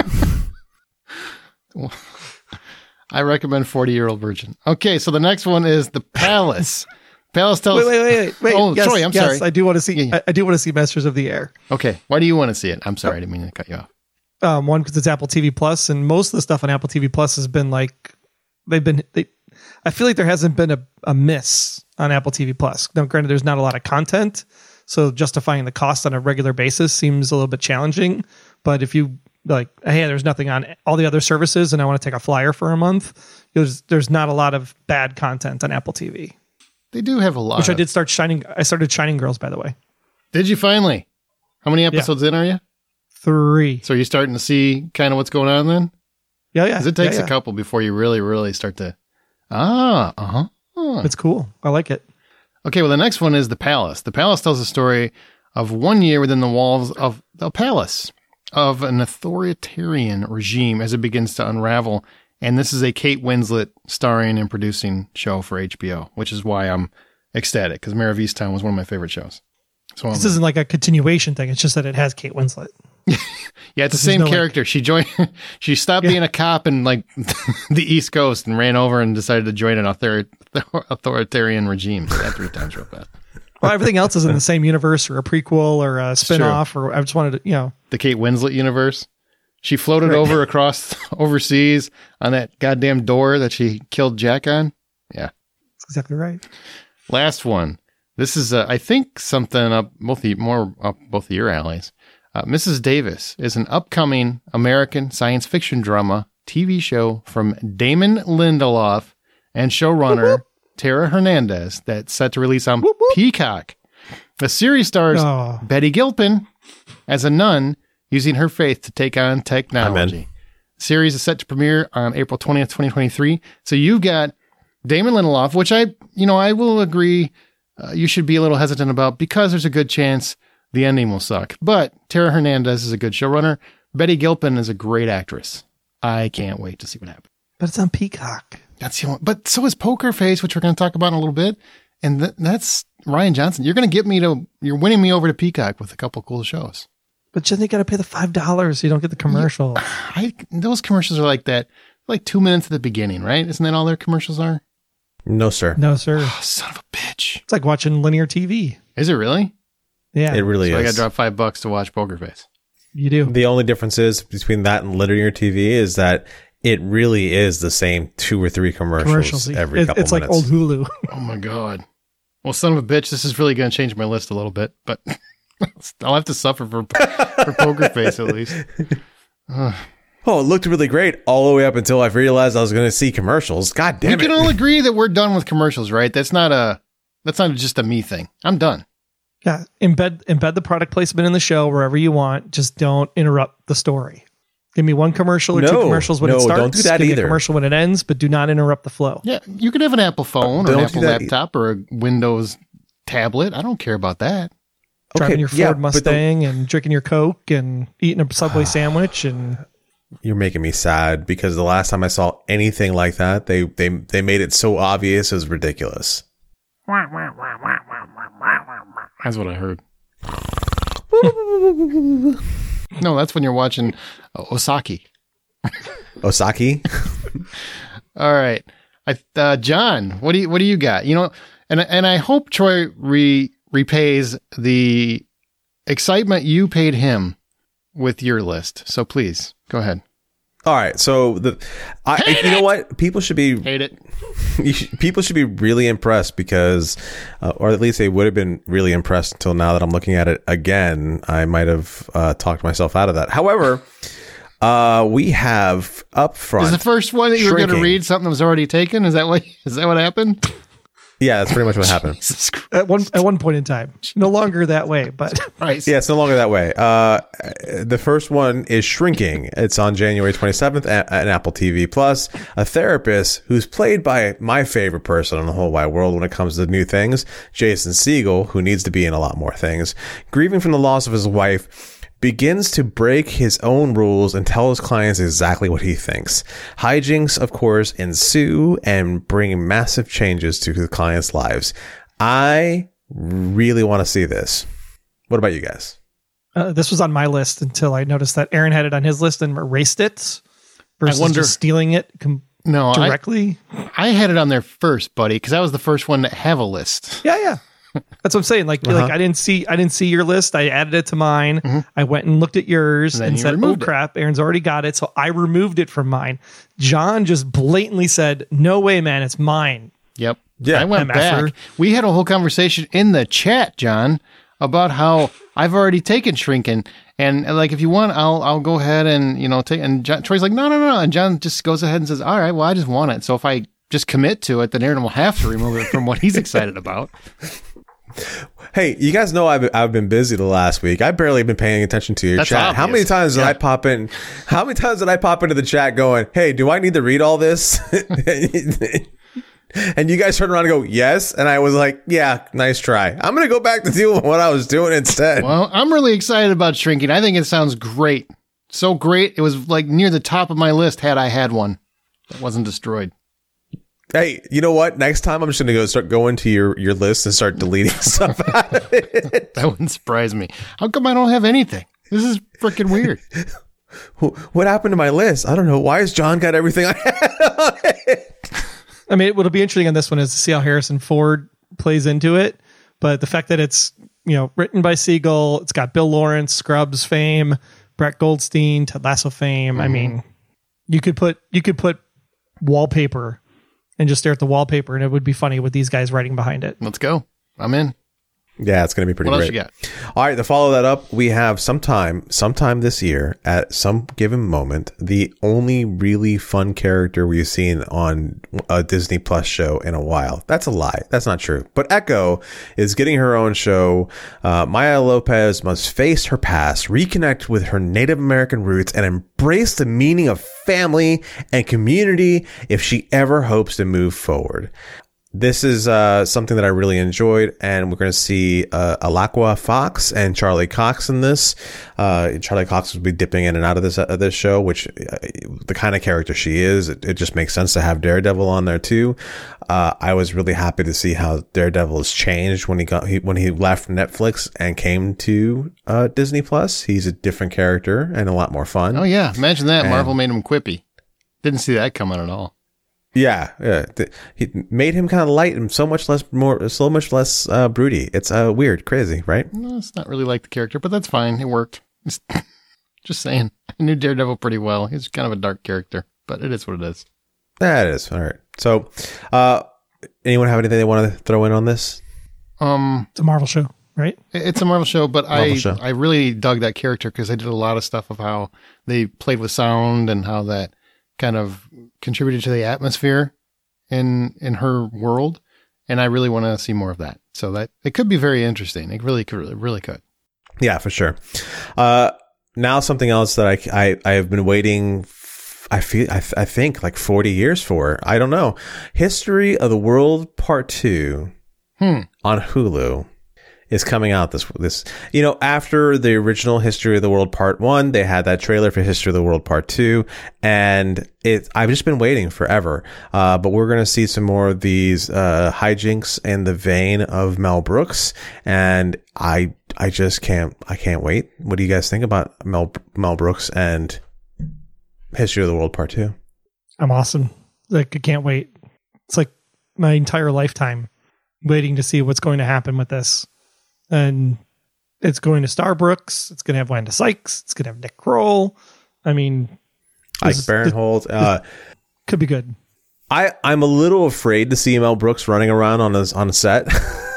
I recommend forty-year-old virgin. Okay, so the next one is The Palace. Palace tells. Wait, wait, wait, wait. wait. Oh, yes, sorry, I'm yes, sorry. I do want to see. Yeah, yeah. I, I do want to see Masters of the Air. Okay, why do you want to see it? I'm sorry, I didn't mean to cut you off. Um, one because it's Apple T V Plus, and most of the stuff on Apple T V Plus has been like they've been. They, I feel like there hasn't been a, a miss on Apple T V Plus. Now, granted, there's not a lot of content, so justifying the cost on a regular basis seems a little bit challenging. But if you like, hey, there's nothing on all the other services, and I want to take a flyer for a month, there's there's not a lot of bad content on Apple T V. They do have a lot. Which I of- did start shining. I started Shining Girls, by the way. Did you finally? How many episodes in are you? Three. So you're starting to see kind of what's going on then? Yeah, yeah. Because it takes yeah, yeah. a couple before you really, really start to. Ah, uh huh. Oh. It's cool. I like it. Okay, well, the next one is The Palace. The Palace tells the story of one year within the walls of the palace of an authoritarian regime as it begins to unravel. And this is a Kate Winslet starring and producing show for H B O, which is why I'm ecstatic, because Mare of Easttown was one of my favorite shows. So This isn't like a continuation thing. It's just that it has Kate Winslet. yeah, it's the same no, like- character. she joined. She stopped being a cop in like the East Coast and ran over and decided to join an author- authoritarian regime. Say that three times real fast. Well, everything else is in the same universe or a prequel or a spin-off, or I just wanted to, you know. The Kate Winslet universe. She floated Right. over across overseas on that goddamn door that she killed Jack on. Yeah. That's exactly right. Last one. This is, uh, I think, something up both the, more up both of your alleys. Uh, Missus Davis is an upcoming American science fiction drama T V show from Damon Lindelof and showrunner Whoop, whoop. Tara Hernandez that's set to release on Whoop, whoop. Peacock. The series stars Oh. Betty Gilpin as a nun using her faith to take on technology. Amen. The series is set to premiere on April twentieth, twenty twenty-three. So you've got Damon Lindelof, which I, you know, I will agree uh, you should be a little hesitant about because there's a good chance the ending will suck. But Tara Hernandez is a good showrunner. Betty Gilpin is a great actress. I can't wait to see what happens. But it's on Peacock. That's the only, but so is Poker Face, which we're going to talk about in a little bit. And th- that's Ryan Johnson. You're going to get me to, you're winning me over to Peacock with a couple cool shows. But then you got to pay the five dollars so you don't get the commercial. I, those commercials are like that, like two minutes at the beginning, right? Isn't that all their commercials are? No, sir. No, sir. Oh, son of a bitch. It's like watching linear T V. Is it really? Yeah, It really So I got is. to drop five bucks to watch Poker Face. you do. The only difference is between that and linear T V is that it really is the same two or three commercials, Commercials. every It- couple it's like minutes. old Hulu. Oh my God. Well, son of a bitch, this is really going to change my list a little bit, but I'll have to suffer for, for Poker Face at least. Oh, it looked really great all the way up until I realized I was going to see commercials. God We damn can it. all agree that we're done with commercials, right? That's not a, that's not just a me thing. I'm done. Yeah, embed embed the product placement in the show wherever you want. Just don't interrupt the story. Give me one commercial or two No, commercials when no, it starts. don't do that Give me either. a commercial when it ends, but do not interrupt the flow. Yeah, you could have an Apple phone or Don't an do Apple that laptop or a Windows tablet. I don't care about that. Driving your yeah, Ford but the- Mustang and drinking your Coke and eating a Subway sandwich and You're making me sad because the last time I saw anything like that, they they they made it so obvious it was ridiculous. That's what I heard. No, that's when you're watching uh, Osaki. Osaki. All right, I, uh, John, what do you what do you got? You know, and and I hope Troy re, repays the excitement you paid him with your list. So please go ahead. All right, so the I, you know what, people should be Hate it. you should, people should be really impressed because, uh, or at least they would have been really impressed until now that I'm looking at it again. I might have uh, talked myself out of that. However, uh, we have up front. Is the first one that you were going to read something that was already taken? Is that what is that what happened? Yeah, that's pretty much what happened. At one at one point in time, no longer that way, but Right. Yeah, it's no longer that way. Uh, the first one is Shrinking. It's on January twenty-seventh at, at Apple T V Plus. A therapist who's played by my favorite person in the whole wide world when it comes to new things, Jason Segel, who needs to be in a lot more things, grieving from the loss of his wife, begins to break his own rules and tell his clients exactly what he thinks. Hijinks, of course, ensue and bring massive changes to his clients' lives. I really want to see this. What about you guys? uh, this was on my list until I noticed that Aaron had it on his list and erased it versus I wonder, just stealing it com- no, directly. I, I had it on there first, buddy, because I was the first one to have a list. Yeah, yeah. That's what I'm saying. Like, uh-huh. like I didn't see, I didn't see your list. I added it to mine. Mm-hmm. I went and looked at yours and, and said, "Oh crap, Aaron's already got it." So I removed it from mine. John just blatantly said, "No way, man, it's mine." Yep. Yeah. I went back. We had a whole conversation in the chat, John, about how I've already taken Shrinking, and like if you want, I'll I'll go ahead and you know take. And John, Troy's like, "No, no, no," and John just goes ahead and says, "All right, well, I just want it." So if I just commit to it, then Aaron will have to remove it from what he's excited about. Hey, you guys know I've I've been busy the last week. I've barely been paying attention to your That's chat. obvious. How many times did Yeah. I pop in? How many times did I pop into the chat going, "Hey, do I need to read all this?" And you guys turn around and go, "Yes," and I was like, "Yeah, nice try. I'm gonna go back to doing what I was doing instead." Well, I'm really excited about Shrinking. I think it sounds great. So great, it was like near the top of my list had I had one that wasn't destroyed. Hey, you know what? Next time I'm just going to go start going to your, your list and start deleting stuff out of it. That wouldn't surprise me. How come I don't have anything? This is freaking weird. What happened to my list? I don't know. Why has John got everything I had on it? I mean, what'll be interesting on this one is to see how Harrison Ford plays into it. But the fact that it's, you know, written by Segel, it's got Bill Lawrence, Scrubs fame, Brett Goldstein, Ted Lasso fame. Mm-hmm. I mean, you could put you could put wallpaper and just stare at the wallpaper, and it would be funny with these guys writing behind it. Let's go. I'm in. Yeah, it's going to be pretty what great. What else you got? All right, to follow that up, we have sometime, sometime this year, at some given moment, the only really fun character we've seen on a Disney Plus show in a while. That's a lie. That's not true. But Echo is getting her own show. Uh, Maya Lopez must face her past, reconnect with her Native American roots, and embrace the meaning of family and community if she ever hopes to move forward. This is uh, something that I really enjoyed, and we're going to see uh, Alaqua Fox and Charlie Cox in this. Uh, Charlie Cox will be dipping in and out of this uh, this show, which uh, the kind of character she is, it, it just makes sense to have Daredevil on there too. Uh, I was really happy to see how Daredevil has changed when he got he, when he left Netflix and came to uh, Disney Plus. He's a different character and a lot more fun. Oh yeah, imagine that. And Marvel made him quippy. Didn't see that coming at all. Yeah, yeah. He made him kind of light and so much less more, so much less uh, broody. It's uh, weird, crazy, right? No, it's not really like the character, but that's fine. It worked. It's, just saying. I knew Daredevil pretty well. He's kind of a dark character, but it is what it is. Yeah, it is. All right. So, uh, anyone have anything they want to throw in on this? Um, It's a Marvel show, right? It's a Marvel show, but Marvel I show. I really dug that character because they did a lot of stuff of how they played with sound and how that kind of contributed to the atmosphere in in her world, and I really want to see more of that. So that it could be very interesting. It really could, really, really could. Yeah, for sure. Uh, now something else that I I, I have been waiting. F- I feel I, th- I think like forty years for. I don't know. History of the World Part Two Hmm. on Hulu. is coming out this this you know after the original History of the World Part One. They had that trailer for History of the World Part Two, and it I've just been waiting forever. Uh, but we're gonna see some more of these uh, hijinks in the vein of Mel Brooks, and I I just can't I can't wait. What do you guys think about Mel Mel Brooks and History of the World Part Two? I'm awesome. Like I can't wait. It's like my entire lifetime waiting to see what's going to happen with this. And it's going to star Brooks. It's going to have Wanda Sykes. It's going to have Nick Kroll. I mean, Ike Barinholtz. Uh, could be good. I, I'm a little afraid to see Mel Brooks running around on a, on a set,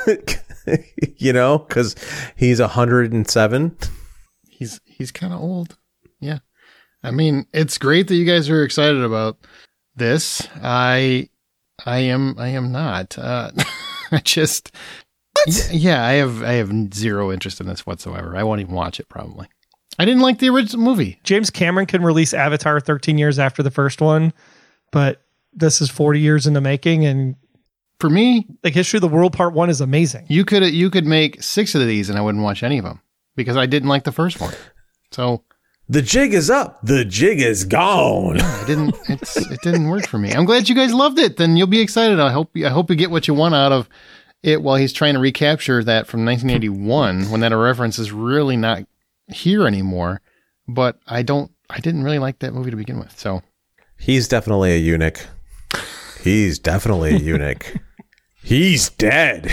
you know, because he's one hundred seven. He's he's kind of old. Yeah. I mean, it's great that you guys are excited about this. I I am I am not. Uh, I just... What? Yeah, I have I have zero interest in this whatsoever. I won't even watch it probably. I didn't like the original movie. James Cameron can release Avatar thirteen years after the first one, but this is forty years in the making, and for me, like History of the World Part One is amazing. You could you could make six of these and I wouldn't watch any of them because I didn't like the first one. So the jig is up. The jig is gone. Yeah, I didn't it's it didn't work for me. I'm glad you guys loved it. Then you'll be excited. I hope I hope you get what you want out of it while he's trying to recapture that from nineteen eighty-one when that reference is really not here anymore. But I don't, I didn't really like that movie to begin with. So he's definitely a eunuch. He's definitely a eunuch. He's dead.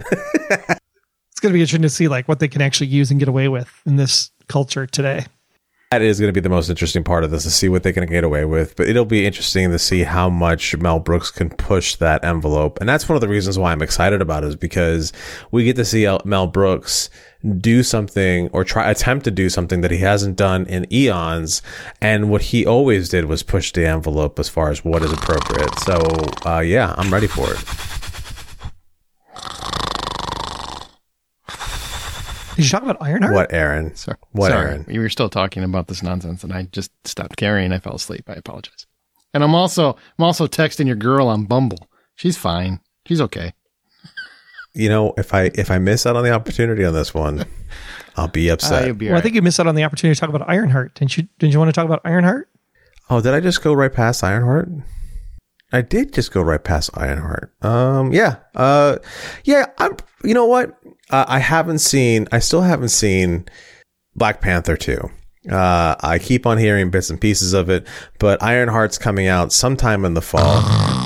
It's going to be interesting to see like what they can actually use and get away with in this culture today. That is going to be the most interesting part of this, to see what they can get away with. But it'll be interesting to see how much Mel Brooks can push that envelope. And that's one of the reasons why I'm excited about it, is because we get to see Mel Brooks do something or try attempt to do something that he hasn't done in eons. And what he always did was push the envelope as far as what is appropriate. So, uh, yeah, I'm ready for it. Did you talk about Ironheart? What, Aaron? Sorry. What, Sorry. Aaron? We were still talking about this nonsense, and I just stopped carrying. I fell asleep. I apologize. And I'm also I'm also texting your girl on Bumble. She's fine. She's okay. You know, if I if I miss out on the opportunity on this one, I'll be upset. Uh, you'll be well, right. I think you missed out on the opportunity to talk about Ironheart. Didn't you? Didn't you want to talk about Ironheart? Oh, did I just go right past Ironheart? I did just go right past Ironheart. Um, yeah, uh, yeah. I'm. You know what? Uh, I haven't seen. I still haven't seen Black Panther two. Uh, I keep on hearing bits and pieces of it, but Ironheart's coming out sometime in the fall.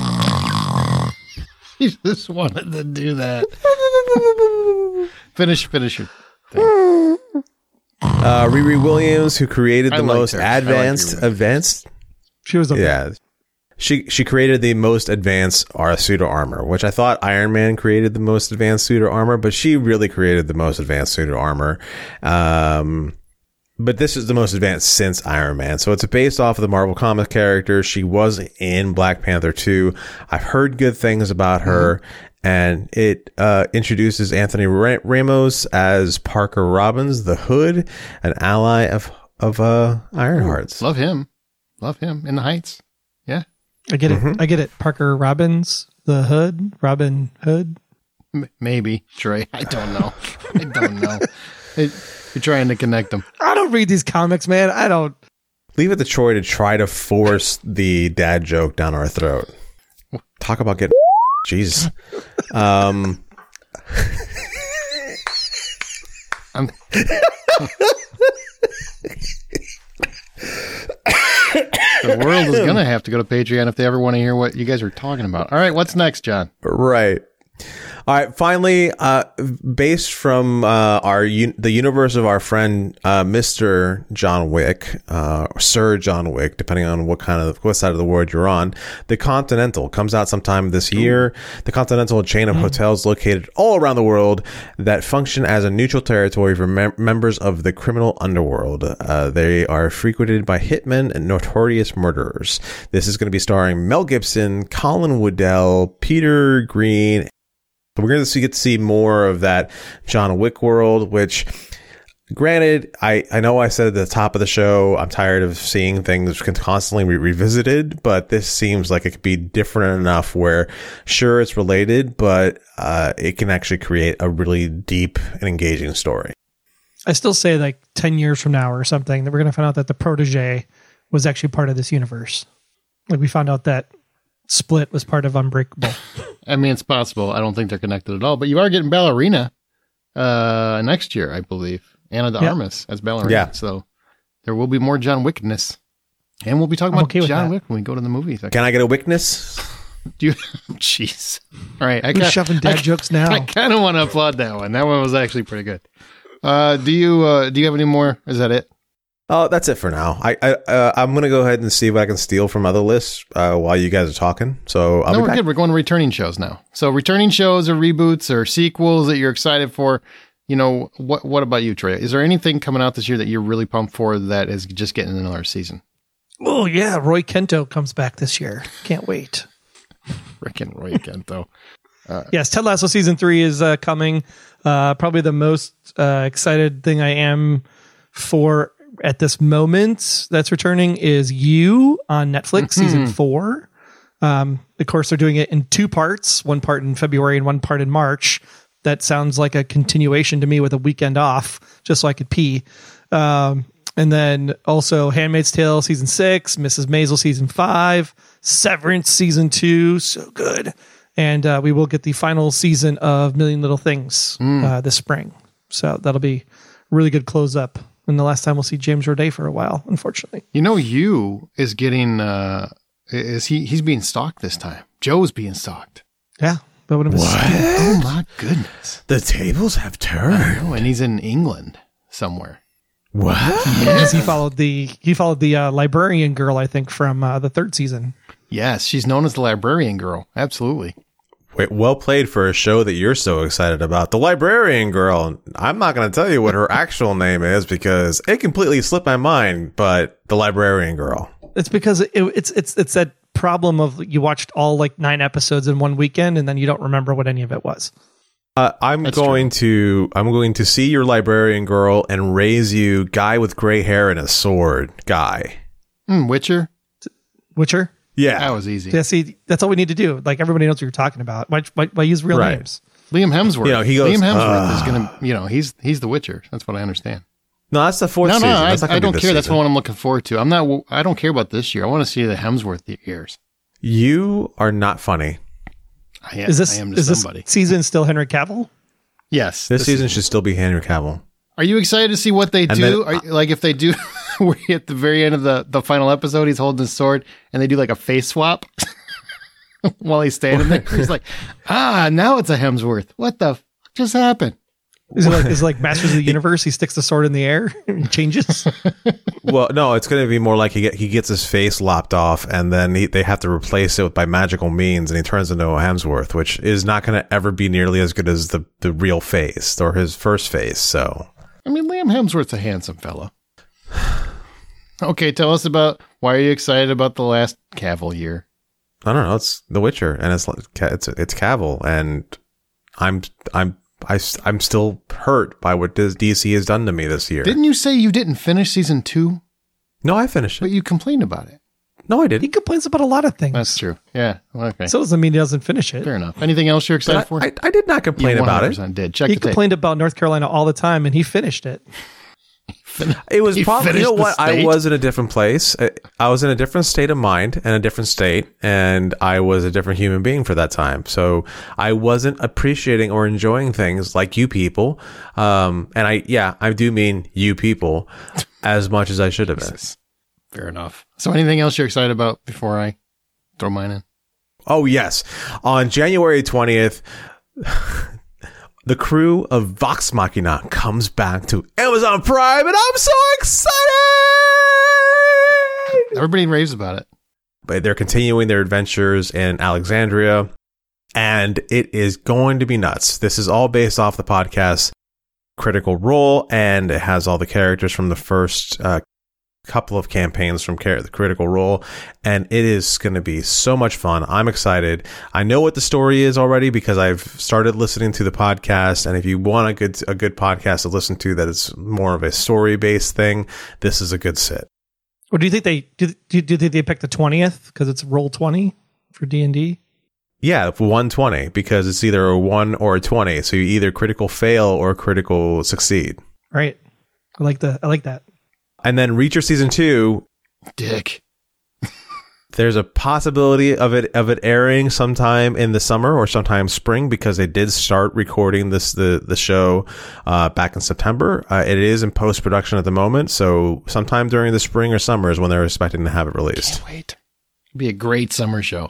You just wanted to do that. finish, finish your thing. Uh, Riri Williams, who created the I liked most her. I liked advanced, Riri. advanced. She was okay. Yeah. She she created the most advanced uh, suit of armor, which I thought Iron Man created the most advanced suit of armor, but she really created the most advanced suit of armor. Um, but this is the most advanced since Iron Man. So it's based off of the Marvel comic character. She was in Black Panther two. I've heard good things about her. Mm-hmm. And it uh, introduces Anthony Ra- Ramos as Parker Robbins, the Hood, an ally of, of uh, Ironheart's. Love him. Love him in the Heights. Yeah. I get it. Mm-hmm. I get it. Parker Robbins, the Hood, Robin Hood. M- maybe, Trey. I don't know. I don't know. It, you're trying to connect them. I don't read these comics, man. I don't. Leave it to Troy to try to force the dad joke down our throat. Talk about getting... Jesus. Um... I'm... The world is going to have to go to Patreon if they ever want to hear what you guys are talking about. All right, what's next, John? Right. All right. Finally, uh, based from uh, our un- the universe of our friend uh, Mister John Wick, uh, or Sir John Wick, depending on what kind of what side of the word you're on, The Continental comes out sometime this year. Ooh. The Continental, a chain of mm. hotels located all around the world that function as a neutral territory for mem- members of the criminal underworld. Uh, they are frequented by hitmen and notorious murderers. This is going to be starring Mel Gibson, Colin Woodell, Peter Green. We're going to see, get to see more of that John Wick world, which granted, I, I know I said at the top of the show, I'm tired of seeing things constantly re- revisited, but this seems like it could be different enough where, sure, it's related, but uh, it can actually create a really deep and engaging story. I still say like ten years from now or something that we're going to find out that the protege was actually part of this universe. Like we found out that Split was part of Unbreakable. I mean, it's possible. I don't think they're connected at all, but you are getting Ballerina uh, next year, I believe. Anna de Yeah. Armas as Ballerina. Yeah. So there will be more John Wickness. And we'll be talking I'm about okay with John that. Wick when we go to the movies. Can I get a witness? Do you? Jeez. All right. I We're kinda- shoving dad I- jokes now. I kind of want to applaud that one. That one was actually pretty good. Uh, do you uh, do you have any more? Is that it? Oh, that's it for now. I, I uh, I'm gonna go ahead and see what I can steal from other lists uh, while you guys are talking. So I'll no, be we're back. good. We're going to returning shows now. So returning shows or reboots or sequels that you're excited for. You know, what What about you, Trey? Is there anything coming out this year that you're really pumped for that is just getting another season? Oh yeah, Roy Kento comes back this year. Can't wait. Rick and Roy Kento. Yes, Ted Lasso season three is uh, coming. Uh, probably the most uh, excited thing I am for at this moment that's returning is You on Netflix season four. Um, of course, they're doing it in two parts, one part in February and one part in March. That sounds like a continuation to me with a weekend off, just so I could pee. Um, and then also Handmaid's Tale season six, Missus Maisel season five, Severance season two, so good. And uh, we will get the final season of Million Little Things uh, this spring. So that'll be a really good close up. And the last time we'll see James Roday for a while, unfortunately. You know, you is getting uh, is he? He's being stalked this time. Joe's being stalked. Yeah. But what? Oh my goodness! The tables have turned. Oh, and he's in England somewhere. What? Because he followed the he followed the uh, librarian girl, I think, from uh, the third season. Yes, she's known as the librarian girl. Absolutely. Wait, well played for a show that you're so excited about. The Librarian Girl. I'm not going to tell you what her actual name is because it completely slipped my mind, but The Librarian Girl. It's because it, it's it's it's that problem of you watched all like nine episodes in one weekend and then you don't remember what any of it was. Uh, I'm That's going to I'm going to see your Librarian Girl and raise you guy with gray hair and a sword guy. Hmm, Witcher. Witcher. Yeah. That was easy. Yeah, see, that's all we need to do. Like everybody knows what you're talking about. Why, why, why use real Right. names? Liam Hemsworth. You know, he goes, Liam Hemsworth "Ugh." is gonna. You know, he's he's the Witcher. That's what I understand. No, that's the fourth No, season. no, I, That's not gonna I be don't this care. That's season. what I'm looking forward to. I'm not. I don't care about this year. I want to see the Hemsworth years. You are not funny. I am, Is this I am to is this somebody. season still Henry Cavill? Yes, This season should still be Henry Cavill. Are you excited to see what they And do? then- Are, like if they do, where at the very end of the, the final episode, he's holding his sword and they do like a face swap while he's standing there. He's like, ah, now it's a Hemsworth. What the f- just happened? Is it like is it like Masters of the Universe? He sticks the sword in the air and changes. Well, no, it's going to be more like he get, he gets his face lopped off, and then he, they have to replace it by magical means, and he turns into a Hemsworth, which is not going to ever be nearly as good as the, the real face or his first face. So, I mean, Liam Hemsworth's a handsome fella. Okay, tell us about why are you excited about the last Cavill year? I don't know. It's The Witcher, and it's like- it's it's Cavill, and I'm I'm I, I'm still hurt by what D C has done to me this year. Didn't you say you didn't finish season two, no, I finished but it. you complained about it? No, I He didn't. complains about a lot of things. That's true. Yeah. Okay. So doesn't mean he doesn't finish it. Fair enough. Anything else you're excited But for? I, I, I did not complain You about it. one hundred percent did. Check He the tape. complained about North Carolina all the time, and he finished it. It was He probably, you finished know the what? I state? was in a different place. I- I was in a different state of mind and a different state, and I was a different human being for that time. So I wasn't appreciating or enjoying things like you people. Um, and I, yeah, I do mean you people as much as I should have been. Fair enough. So anything else you're excited about before I throw mine in? Oh, yes. On January twentieth, the crew of Vox Machina comes back to Amazon Prime, and I'm so excited! Everybody raves about it. But they're continuing their adventures in Alexandria, and it is going to be nuts. This is all based off the podcast Critical Role, and it has all the characters from the first uh, couple of campaigns from Car- the Critical Role, and it is going to be so much fun. I'm excited. I know what the story is already because I've started listening to the podcast, and if you want a good a good podcast to listen to that is more of a story-based thing, this is a good sit. Well, do you think they do? Do, do you think they picked the twentieth because it's roll twenty for D and D? Yeah, one twenty, because it's either a one or a twenty. So you either critical fail or critical succeed. Right. I like the I like that. And then Reacher season two, Dick. there's a possibility of it of it airing sometime in the summer or sometime spring, because they did start recording this the the show uh, back in September. Uh, it is in post production at the moment, so sometime during the spring or summer is when they're expecting to have it released. Can't wait. It'd be a great summer show.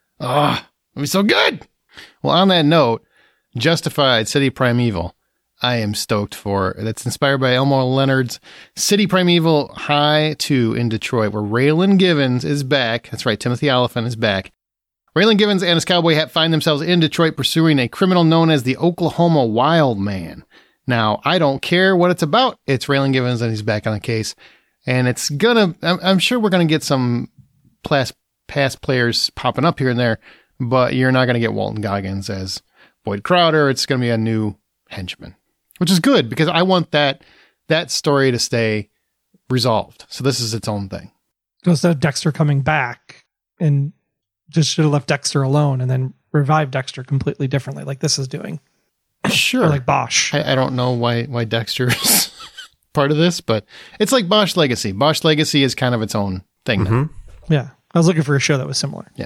Ah, it'd be so good. Well, on that note, Justified City Primeval, I am stoked for. That's inspired by Elmore Leonard's City Primeval High two in Detroit, where Raylan Givens is back. That's right, Timothy Olyphant is back. Raylan Givens and his cowboy hat find themselves in Detroit pursuing a criminal known as the Oklahoma Wild Man. Now, I don't care what it's about. It's Raylan Givens and he's back on the case. And it's gonna, I'm, I'm sure we're gonna get some past, past players popping up here and there, but you're not gonna get Walton Goggins as Boyd Crowder. It's gonna be a new henchman, which is good because I want that that story to stay resolved. So this is its own thing. Instead of Dexter coming back, and just should have left Dexter alone and then revived Dexter completely differently, like this is doing. Sure. Or like Bosch. I, I don't know why why Dexter is part of this, but it's like Bosch Legacy. Bosch Legacy is kind of its own thing now. Mm-hmm. Yeah. I was looking for a show that was similar. Yeah.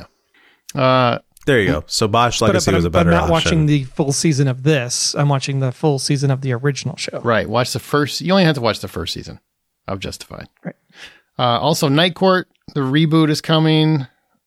Uh, There you go. So Bosch Legacy but, but was a I'm, better I'm not option. watching the full season of this. I'm watching the full season of the original show. right. Watch the first. You only have to watch the first season of Justified. Right. Uh, also, Night Court, the reboot is coming.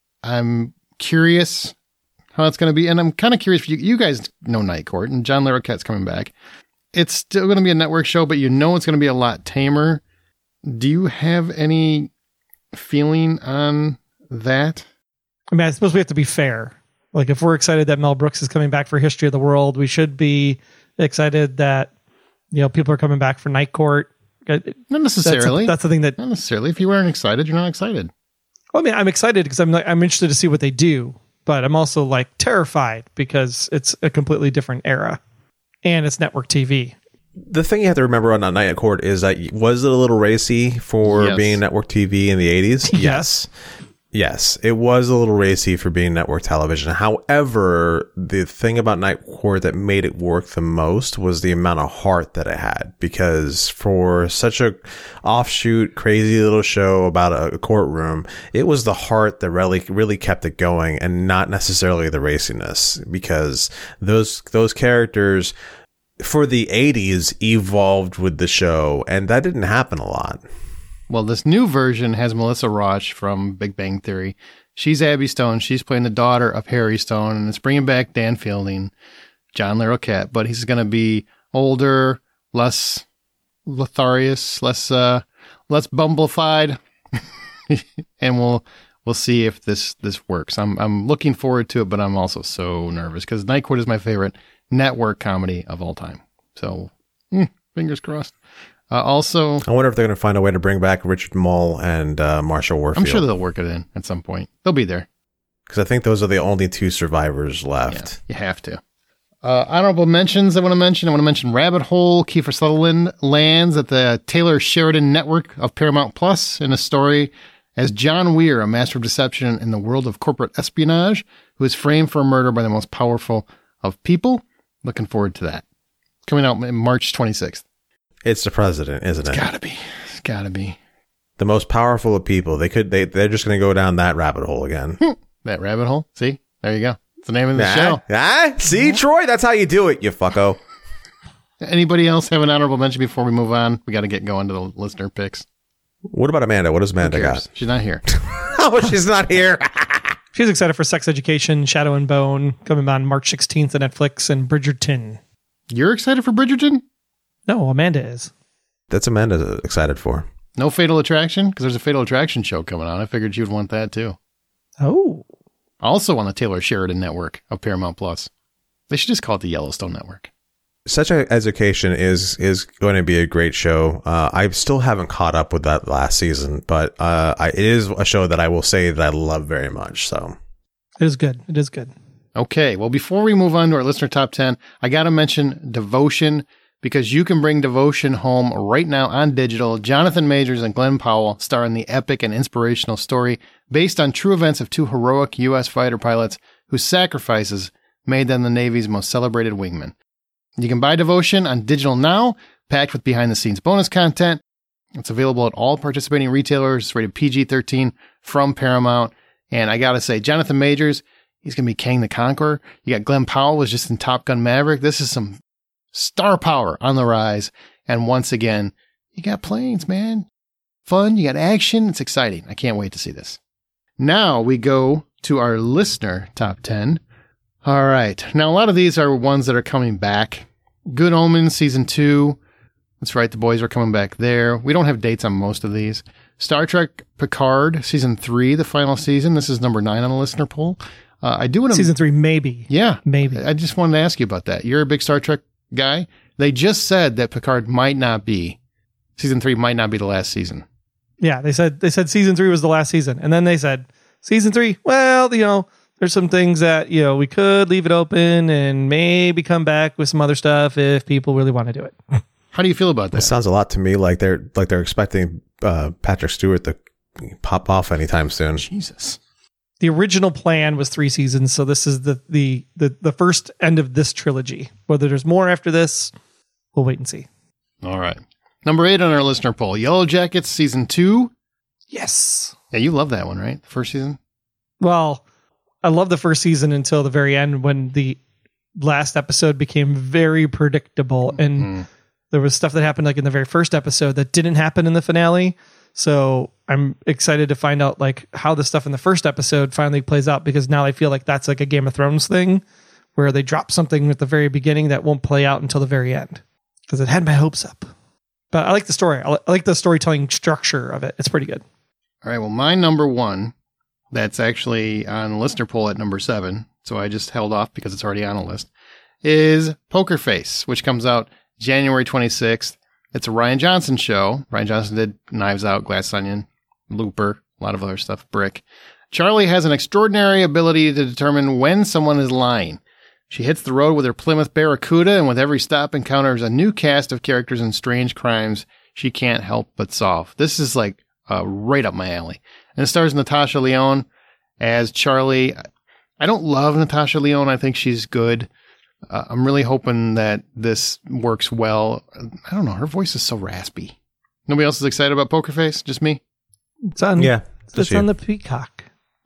I'm curious how it's going to be. And I'm kind of curious. You, you guys know Night Court, and John Larroquette's coming back. It's still going to be a network show, but you know it's going to be a lot tamer. Do you have any feeling on that? I mean, I suppose we have to be fair. Like, if we're excited that Mel Brooks is coming back for History of the World, we should be excited that, you know, people are coming back for Night Court. Not necessarily. That's, a, that's the thing that... Not necessarily. If you weren't excited, you're not excited. Well, I mean, I'm excited because I'm like, I'm interested to see what they do, but I'm also like terrified because it's a completely different era and it's network T V. The thing you have to remember on Night Court is that was it a little racy for Yes. being network T V in the eighties? Yes. Yes, it was a little racy for being network television. However, the thing about Night Court that made it work the most was the amount of heart that it had, because for such a offshoot, crazy little show about a courtroom, it was the heart that really, really kept it going, and not necessarily the raciness, because those those characters for the eighties evolved with the show, and that didn't happen a lot. Well, this new version has Melissa Roach from Big Bang Theory. She's Abby Stone. She's playing the daughter of Harry Stone, and it's bringing back Dan Fielding, John Larroquette, but he's going to be older, less Lotharius, less uh, less bumblified, and we'll we'll see if this this works. I'm I'm looking forward to it, but I'm also so nervous because Night Court is my favorite network comedy of all time. So, mm, fingers crossed. Uh, also, I wonder if they're going to find a way to bring back Richard Mull and uh, Marshall Warfield. I'm sure they'll work it in at some point. They'll be there. Because I think those are the only two survivors left. Yeah, you have to. Uh, honorable mentions I want to mention. I want to mention Rabbit Hole. Kiefer Sutherland lands at the Taylor Sheridan Network of Paramount Plus in a story as John Weir, a master of deception in the world of corporate espionage, who is framed for murder by the most powerful of people. Looking forward to that. Coming out March twenty-sixth. It's the president, isn't It's it? gotta be. It's gotta be. The most powerful of people. They could. They. They're just going to go down that rabbit hole again. That rabbit hole. See, there you go. It's the name of the ah, show. Ah, see, Troy, that's how you do it, you fucko. Anybody else have an honorable mention before we move on? We got to get going to the listener picks. What about Amanda? What does Amanda Who cares? got? She's not here. Oh, she's not here. She's excited for Sex Education, Shadow and Bone, coming on March sixteenth on Netflix, and Bridgerton. You're excited for Bridgerton? No, Amanda is. That's Amanda excited for. No Fatal Attraction? Because there's a Fatal Attraction show coming on. I figured you'd want that too. Oh. Also on the Taylor Sheridan Network of Paramount Plus. They should just call it the Yellowstone Network. Such a Education is is going to be a great show. Uh, I still haven't caught up with that last season, but uh, I, it is a show that I will say that I love very much. So it is good. It is good. Okay, well, before we move on to our listener top ten, I got to mention Devotion, because you can bring Devotion home right now on digital. Jonathan Majors and Glenn Powell star in the epic and inspirational story based on true events of two heroic U S fighter pilots whose sacrifices made them the Navy's most celebrated wingmen. You can buy Devotion on digital now, packed with behind-the-scenes bonus content. It's available at all participating retailers. It's rated P G thirteen from Paramount. And I got to say, Jonathan Majors, he's going to be Kang the Conqueror. You got Glenn Powell, was just in Top Gun Maverick. This is some star power on the rise. And once again, you got planes, man. Fun, you got action. It's exciting. I can't wait to see this. Now we go to our listener top ten. All right. Now, a lot of these are ones that are coming back. Good Omens Season two. That's right. The boys are coming back there. We don't have dates on most of these. Star Trek Picard Season three, the final season. This is number nine on the listener poll. Uh, I do want to... Season three, maybe. Yeah. Maybe. I just wanted to ask you about that. You're a big Star Trek guy. They just said that Picard might not be... Season three might not be the last season. Yeah, they said they said season three was the last season. And then they said, season three, well, you know... There's some things that, you know, we could leave it open and maybe come back with some other stuff if people really want to do it. How do you feel about that? It sounds a lot to me like they're like they're expecting uh, Patrick Stewart to pop off anytime soon. Jesus. The original plan was three seasons, so this is the the the, the first end of this trilogy. Whether there's more after this, we'll wait and see. All right. Number eight on our listener poll, Yellow Jackets Season two. Yes. Yeah, you love that one, right? The first season? Well... I love the first season until the very end when the last episode became very predictable and mm. there was stuff that happened like in the very first episode that didn't happen in the finale. So I'm excited to find out like how the stuff in the first episode finally plays out, because now I feel like that's like a Game of Thrones thing where they drop something at the very beginning that won't play out until the very end, because it had my hopes up. But I like the story. I like the storytelling structure of it. It's pretty good. All right. Well, my number one, that's actually on listener poll at number seven, so I just held off because it's already on a list, is Poker Face, which comes out January twenty-sixth. It's a Rian Johnson show. Rian Johnson did Knives Out, Glass Onion, Looper, a lot of other stuff, Brick. Charlie has an extraordinary ability to determine when someone is lying. She hits the road with her Plymouth Barracuda, and with every stop encounters a new cast of characters and strange crimes she can't help but solve. This is like uh, right up my alley. And it stars Natasha Lyonne as Charlie. I don't love Natasha Lyonne. I think she's good. Uh, I'm really hoping that this works well. I don't know. Her voice is so raspy. Nobody else is excited about Poker Face? Just me? It's on, yeah, it's on the Peacock.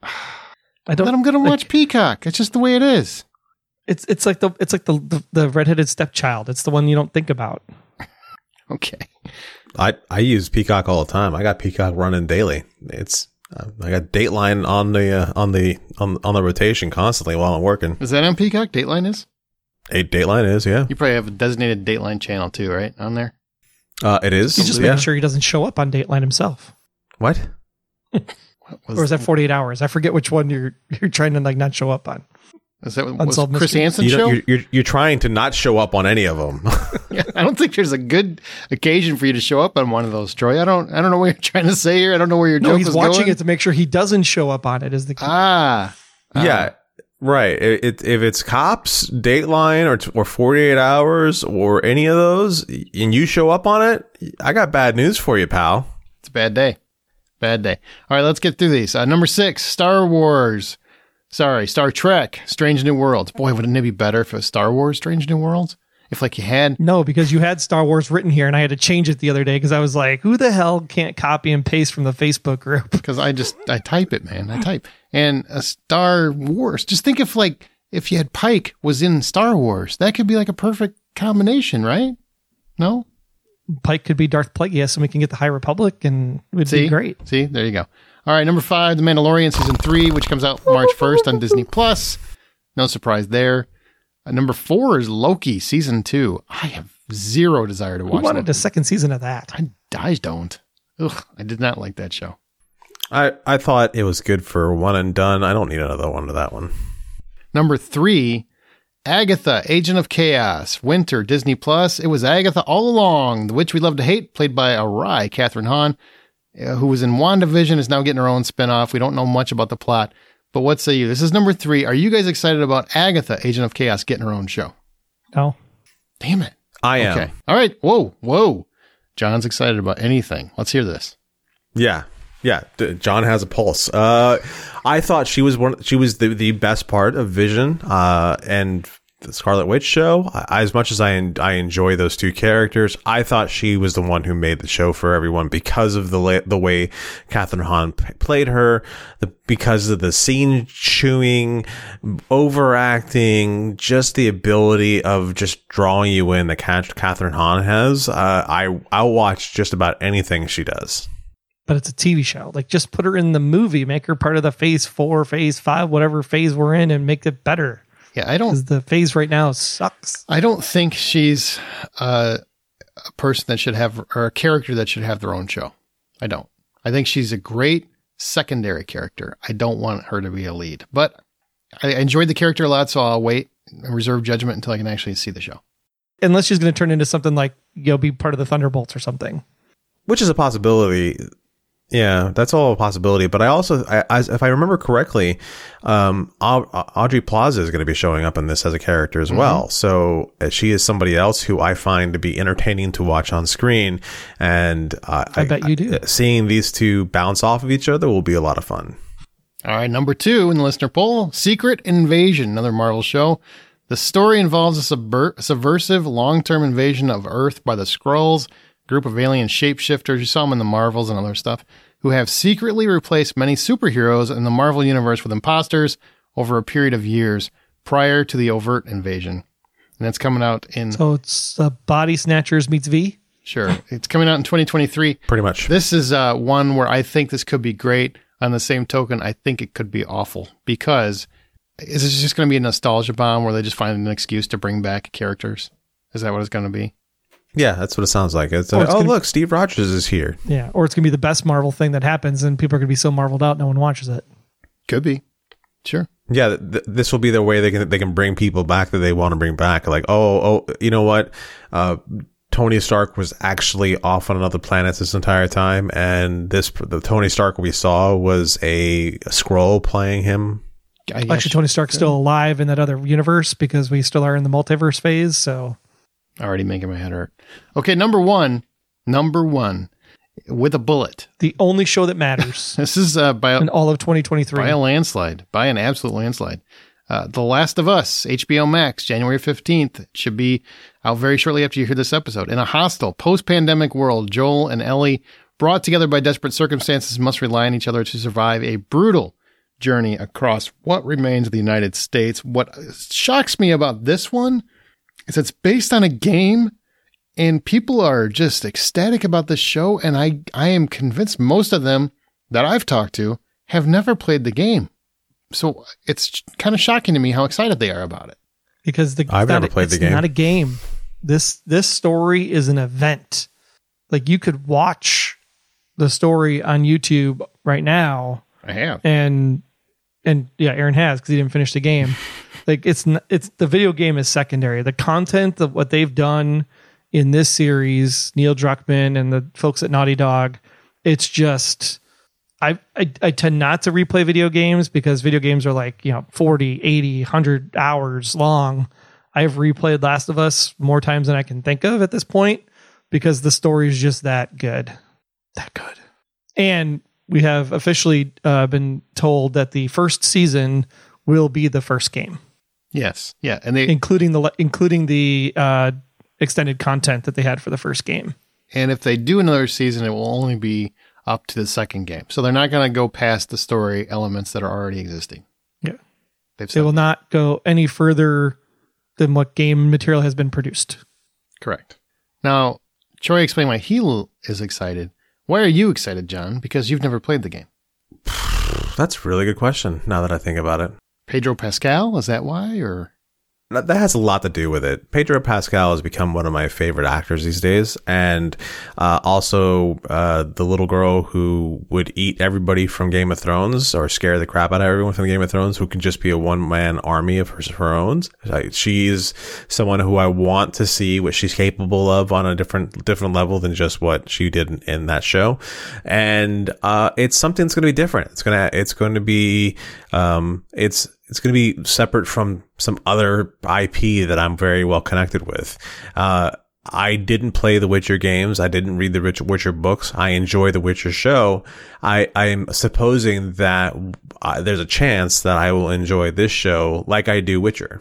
I don't. Then I'm going to like, watch Peacock. It's just the way it is. It's it's like the it's like the, the the redheaded stepchild. It's the one you don't think about. Okay. I I use Peacock all the time. I got Peacock running daily. It's uh, I got Dateline on the uh, on the on on the rotation constantly while I'm working. Is that on Peacock? Dateline is? A Dateline is, yeah. You probably have a designated Dateline channel too, right? On there? Uh, it is. You just yeah. make sure he doesn't show up on Dateline himself. What? what was or is that forty-eight hours? I forget which one you're you're trying to like not show up on. Is that what Unsolved was Chris Mystery. Hansen you show? You're, you're, you're trying to not show up on any of them. Yeah, I don't think there's a good occasion for you to show up on one of those, Troy. I don't I don't know what you're trying to say here. I don't know where your no, joke he's was watching going. it to make sure he doesn't show up on it. Is the key. Ah. Yeah, right. It, it, if it's Cops, Dateline, or or forty-eight hours, or any of those, and you show up on it, I got bad news for you, pal. It's a bad day. Bad day. All right, let's get through these. Uh, number six, Star Wars. Sorry, Star Trek, Strange New Worlds. Boy, wouldn't it be better if it was Star Wars, Strange New Worlds? If like you had... No, because you had Star Wars written here and I had to change it the other day because I was like, who the hell can't copy and paste from the Facebook group? Because I just, I type it, man. I type. And a Star Wars. Just think if like, if you had Pike was in Star Wars, that could be like a perfect combination, right? No? Pike could be Darth Plagueis and we can get the High Republic and it would See? be great. See, there you go. All right, number five, The Mandalorian Season three, which comes out March first on Disney Plus. No surprise there. Uh, number four is Loki Season two. I have zero desire to watch Who wanted Loki. a second season of that? I, I don't. Ugh, I did not like that show. I, I thought it was good for one and done. I don't need another one to that one. Number three, Agatha, Agent of Chaos, Winter, Disney Plus. It was Agatha all along. The witch we love to hate, played by a wry Catherine Hahn, uh, who was in WandaVision, is now getting her own spinoff. We don't know much about the plot, but what say you? This is number three. Are you guys excited about Agatha, Agent of Chaos, getting her own show? No. Damn it. I am. Okay. All right. Whoa, whoa. John's excited about anything. Let's hear this. Yeah. Yeah, D- John has a pulse. Uh, I thought she was one. She was the, the best part of Vision uh, and the Scarlet Witch show. I, as much as I en- I enjoy those two characters, I thought she was the one who made the show for everyone because of the la- the way Catherine Hahn p- played her, the because of the scene chewing, overacting, just the ability of just drawing you in that Catherine Hahn has. Uh, I I'll watch just about anything she does. But it's a T V show. Like, just put her in the movie, make her part of the phase four, phase five, whatever phase we're in, and make it better. Yeah, I don't. Because the phase right now sucks. I don't think she's uh, a person that should have, or a character that should have their own show. I don't. I think she's a great secondary character. I don't want her to be a lead. But I enjoyed the character a lot, so I'll wait and reserve judgment until I can actually see the show. Unless she's going to turn into something like, you know, be part of the Thunderbolts or something. Which is a possibility. Yeah, that's all a possibility. But I also, I, as, if I remember correctly, um, Au- Audrey Plaza is going to be showing up in this as a character as mm-hmm. well. So uh, she is somebody else who I find to be entertaining to watch on screen. And uh, I, I bet you do. I, seeing these two bounce off of each other will be a lot of fun. All right, number two in the listener poll, Secret Invasion, another Marvel show. The story involves a subver- subversive long-term invasion of Earth by the Skrulls, group of alien shapeshifters, you saw them in the Marvels and other stuff, who have secretly replaced many superheroes in the Marvel Universe with imposters over a period of years prior to the overt invasion. And that's coming out in... So it's uh, Body Snatchers meets V? Sure. It's coming out in twenty twenty-three. Pretty much. This is uh, one where I think this could be great. On the same token, I think it could be awful because is this just going to be a nostalgia bomb where they just find an excuse to bring back characters? Is that what it's going to be? Yeah, that's what it sounds like. It's, oh, uh, it's oh gonna, look, Steve Rogers is here. Yeah, or it's going to be the best Marvel thing that happens, and people are going to be so marveled out, no one watches it. Could be. Sure. Yeah, th- this will be their way they can they can bring people back that they want to bring back. Like, oh, oh, you know what? Uh, Tony Stark was actually off on another planet this entire time, and this the Tony Stark we saw was a, a Skrull playing him. Actually, Tony Stark's still alive in that other universe because we still are in the multiverse phase, so... Already making my head hurt. Okay, number one. Number one. With a bullet. The only show that matters. This is uh, by, a, in all of twenty twenty-three. By a landslide. By an absolute landslide. Uh, The Last of Us, H B O Max, January fifteenth. It should be out very shortly after you hear this episode. In a hostile, post-pandemic world, Joel and Ellie, brought together by desperate circumstances, must rely on each other to survive a brutal journey across what remains of the United States. What shocks me about this one is it's based on a game, and people are just ecstatic about this show, and I, I am convinced most of them that I've talked to have never played the game. So it's kind of shocking to me how excited they are about it. Because the, I've never a, played the game. It's not a game. This this story is an event. Like, you could watch the story on YouTube right now. I have. And and yeah, Aaron has, because he didn't finish the game. Like, it's it's the video game is secondary. The content of what they've done in this series, Neil Druckmann and the folks at Naughty Dog, it's just I, I I tend not to replay video games because video games are like, you know, forty, eighty, one hundred hours long. I've replayed Last of Us more times than I can think of at this point because the story is just that good. That good. And we have officially uh, been told that the first season will be the first game. Yes. Yeah. And they, including the, including the uh, extended content that they had for the first game. And if they do another season, it will only be up to the second game. So they're not going to go past the story elements that are already existing. Yeah. They've they will that. not go any further than what game material has been produced. Correct. Now, Troy explained why he is excited. Why are you excited, John? Because you've never played the game. That's a really good question, now that I think about it. Pedro Pascal? Is that why? Or That that has a lot to do with it. Pedro Pascal has become one of my favorite actors these days. And uh, also uh, the little girl who would eat everybody from Game of Thrones or scare the crap out of everyone from Game of Thrones, who can just be a one-man army of her, her own. Like, she's someone who I want to see what she's capable of on a different different level than just what she did in, in that show. And uh, it's something that's going to be different. It's going to it's going to be um, it's It's going to be separate from some other I P that I'm very well connected with. Uh, I didn't play the Witcher games. I didn't read the Witcher books. I enjoy the Witcher show. I, I'm supposing that uh, there's a chance that I will enjoy this show like I do Witcher.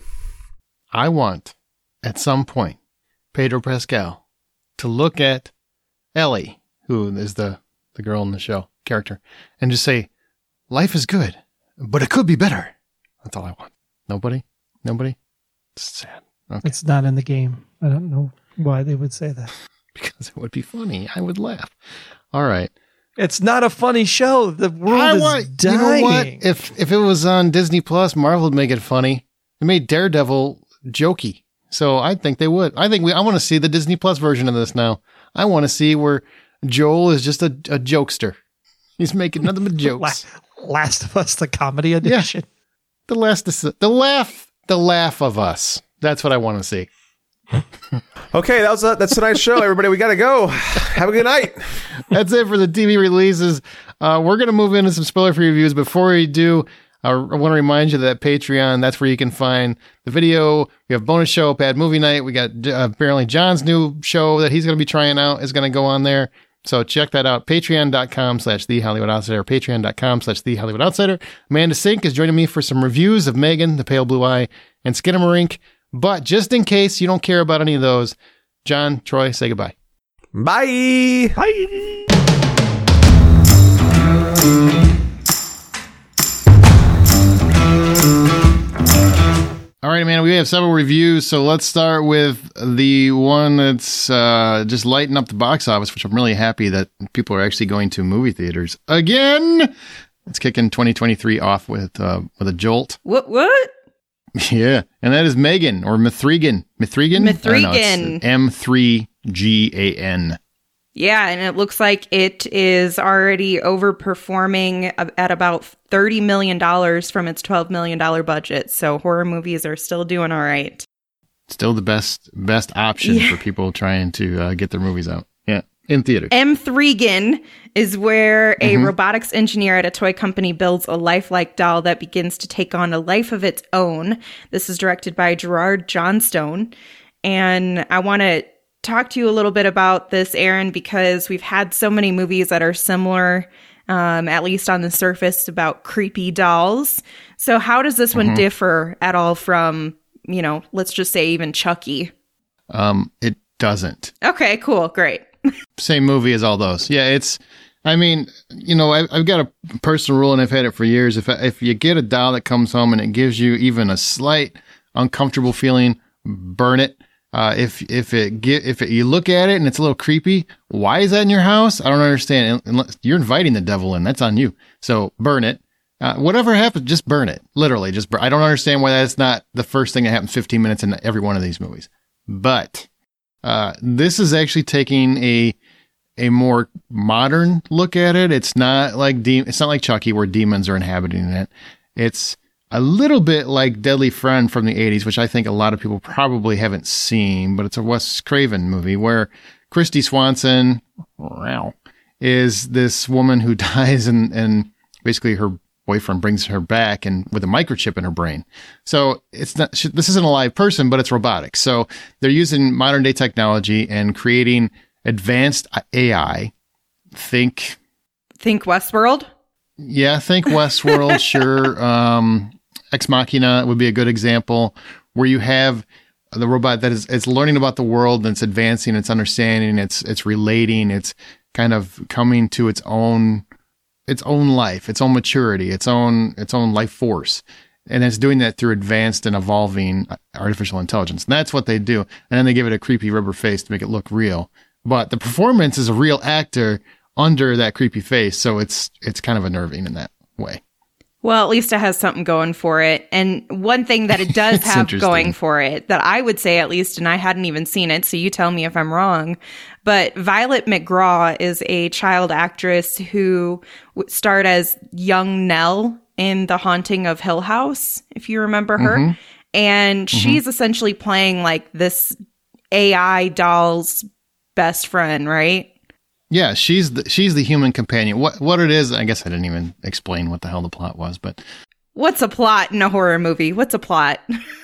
I want, at some point, Pedro Pascal to look at Ellie, who is the, the girl in the show character, and just say, life is good, but it could be better. That's all I want. Nobody? Nobody? It's sad. Okay. It's not in the game. I don't know why they would say that. Because it would be funny. I would laugh. All right. It's not a funny show. The world I is want, dying. You know what? If, if it was on Disney Plus, Marvel would make it funny. They made Daredevil jokey. So I think they would. I think we. I want to see the Disney Plus version of this now. I want to see where Joel is just a, a jokester. He's making nothing but jokes. Last of Us, the comedy edition. Yeah. The last, the laugh, the laugh of us. That's what I want to see. Okay, that was a, that's tonight's show, everybody. We got to go. Have a good night. That's it for the T V releases. Uh, we're going to move into some spoiler-free reviews. Before we do, uh, I want to remind you that Patreon, that's where you can find the video. We have bonus show, Bad Movie Night. We got uh, apparently John's new show that he's going to be trying out is going to go on there. So check that out. Patreon.com slash The Hollywood Outsider. Patreon.com slash The Hollywood Outsider. Amanda Sink is joining me for some reviews of Megan, The Pale Blue Eye, and Skinamarink. But just in case you don't care about any of those, John, Troy, say goodbye. Bye. Bye. All right, man, we have several reviews, so let's start with the one that's uh, just lighting up the box office, which I'm really happy that people are actually going to movie theaters again. It's kicking twenty twenty-three off with uh, with a jolt. What? What? Yeah, and that is Megan, or Mithrigan. Mithrigan? Mithrigan. M three G A N. Yeah, and it looks like it is already overperforming at about thirty million dollars from its twelve million dollars budget. So horror movies are still doing all right. Still the best best option yeah. for people trying to uh, get their movies out. Yeah, in theaters. Mthreegan is where a mm-hmm. robotics engineer at a toy company builds a lifelike doll that begins to take on a life of its own. This is directed by Gerard Johnstone. And I want to talk to you a little bit about this, Aaron, because we've had so many movies that are similar, um, at least on the surface, about creepy dolls. So how does this mm-hmm. one differ at all from, you know, let's just say even Chucky? Um, it doesn't. Okay, cool. Great. Same movie as all those. Yeah, it's, I mean, you know, I, I've got a personal rule and I've had it for years. If if you get a doll that comes home and it gives you even a slight uncomfortable feeling, burn it. Uh, if if it get if it, you look at it and it's a little creepy, why is that in your house? I don't understand. Unless you're inviting the devil in, that's on you. So burn it. Uh, whatever happens, just burn it. Literally, just burn. I don't understand why that's not the first thing that happens fifteen minutes in every one of these movies. But uh, this is actually taking a a more modern look at it. It's not like de- it's not like Chucky where demons are inhabiting it. It's a little bit like Deadly Friend from the eighties, which I think a lot of people probably haven't seen, but it's a Wes Craven movie where Christy Swanson wow, is this woman who dies and, and basically her boyfriend brings her back and with a microchip in her brain. So it's not, this isn't a live person, but it's robotic. So they're using modern day technology and creating advanced A I. Think, think Westworld. Yeah, think Westworld. Sure. Um, Ex Machina would be a good example where you have the robot that is it's learning about the world and it's advancing, it's understanding, it's it's relating, it's kind of coming to its own its own life, its own maturity, its own its own life force. And it's doing that through advanced and evolving artificial intelligence. And that's what they do. And then they give it a creepy rubber face to make it look real. But the performance is a real actor under that creepy face, so it's it's kind of unnerving in that way. Well, at least it has something going for it. And one thing that it does have going for it, that I would say at least, and I hadn't even seen it, so you tell me if I'm wrong, but Violet McGraw is a child actress who starred as young Nell in The Haunting of Hill House, if you remember her. Mm-hmm. And mm-hmm. she's essentially playing like this A I doll's best friend, right? Yeah, she's the she's the human companion. What what it is, I guess I didn't even explain what the hell the plot was, but what's a plot in a horror movie? What's a plot?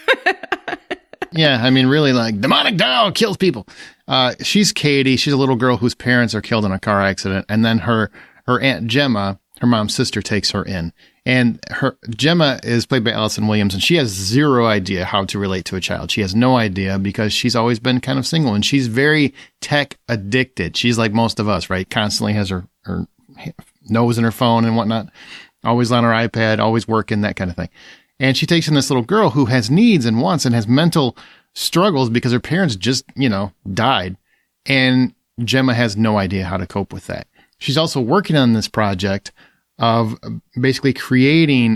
Yeah, I mean, really, like, demonic doll kills people. Uh, she's Katie. She's a little girl whose parents are killed in a car accident, and then her her Aunt Gemma, her mom's sister, takes her in. And her Gemma is played by Allison Williams, and she has zero idea how to relate to a child. She has no idea because she's always been kind of single, and she's very tech addicted. She's like most of us, right? Constantly has her, her nose in her phone and whatnot, always on her iPad, always working, that kind of thing. And she takes in this little girl who has needs and wants and has mental struggles because her parents just, you know, died. And Gemma has no idea how to cope with that. She's also working on this project of basically creating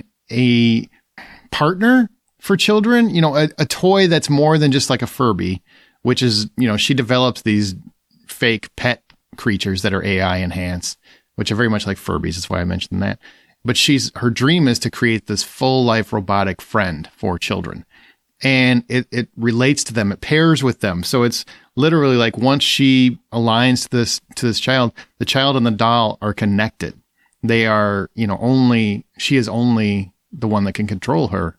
a partner for children, you know, a, a toy that's more than just like a Furby, which is, you know, she develops these fake pet creatures that are A I enhanced, which are very much like Furbies. That's why I mentioned that. But she's, her dream is to create this full life robotic friend for children. And it, it relates to them. It pairs with them. So it's literally like once she aligns to this, to this child, the child and the doll are connected. They are, you know, only, she is only the one that can control her.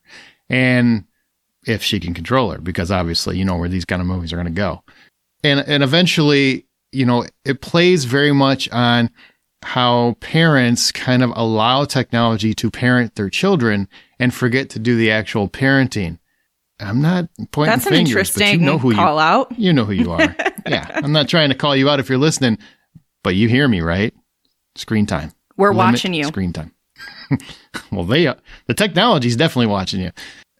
And if she can control her, because obviously, you know, where these kind of movies are going to go. And, and eventually, you know, it plays very much on how parents kind of allow technology to parent their children and forget to do the actual parenting. I'm not pointing That's fingers, an interesting but you know who call you, out. You know who you are. Yeah. I'm not trying to call you out if you're listening, but you hear me, right? Screen time. We're Limit watching you. Screen time. Well, they, uh, the technology is definitely watching you.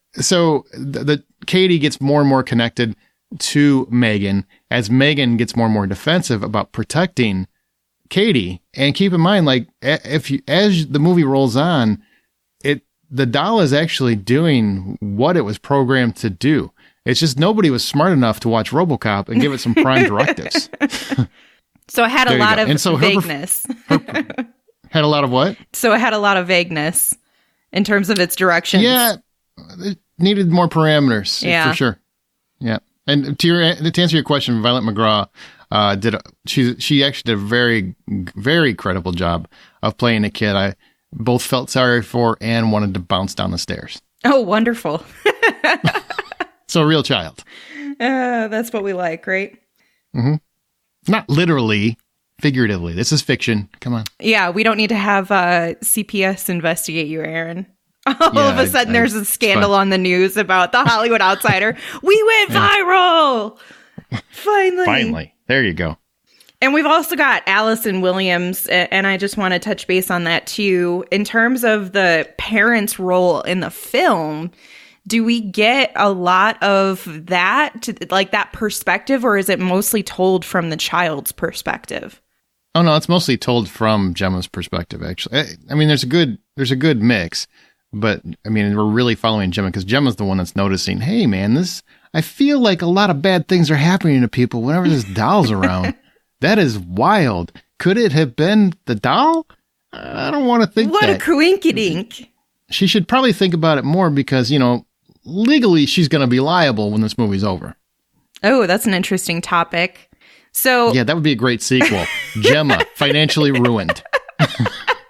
So the, the Katie gets more and more connected to Megan as Megan gets more and more defensive about protecting Katie. And keep in mind, like, if you, as the movie rolls on, it, the doll is actually doing what it was programmed to do. It's just nobody was smart enough to watch RoboCop and give it some prime directives. So it had a lot of so vagueness. Her, her, had a lot of what? So it had a lot of vagueness in terms of its directions. Yeah, it needed more parameters. Yeah, for sure. Yeah, and to your to answer your question, Violet McGraw uh, did a, she she actually did a very very credible job of playing a kid I both felt sorry for and wanted to bounce down the stairs. Oh, wonderful! So a real child. Uh, that's what we like, right? Mm-hmm. Not literally. Figuratively. This is fiction. Come on. Yeah, we don't need to have uh, C P S investigate you, Aaron. All yeah, of a sudden, I, I, there's a scandal on the news about the Hollywood Outsider. We went viral! Finally. Finally. There you go. And we've also got Allison Williams, and I just want to touch base on that too. In terms of the parents' role in the film, do we get a lot of that, to, like that perspective, or is it mostly told from the child's perspective? Oh no, it's mostly told from Gemma's perspective. Actually, I, I mean, there's a good there's a good mix, but I mean, we're really following Gemma because Gemma's the one that's noticing. Hey, man, this I feel like a lot of bad things are happening to people whenever this doll's around. That is wild. Could it have been the doll? I don't want to think what that. What a coinkydink. She should probably think about it more because, you know, legally she's going to be liable when this movie's over. Oh, that's an interesting topic. So yeah, that would be a great sequel. Gemma, financially ruined. uh,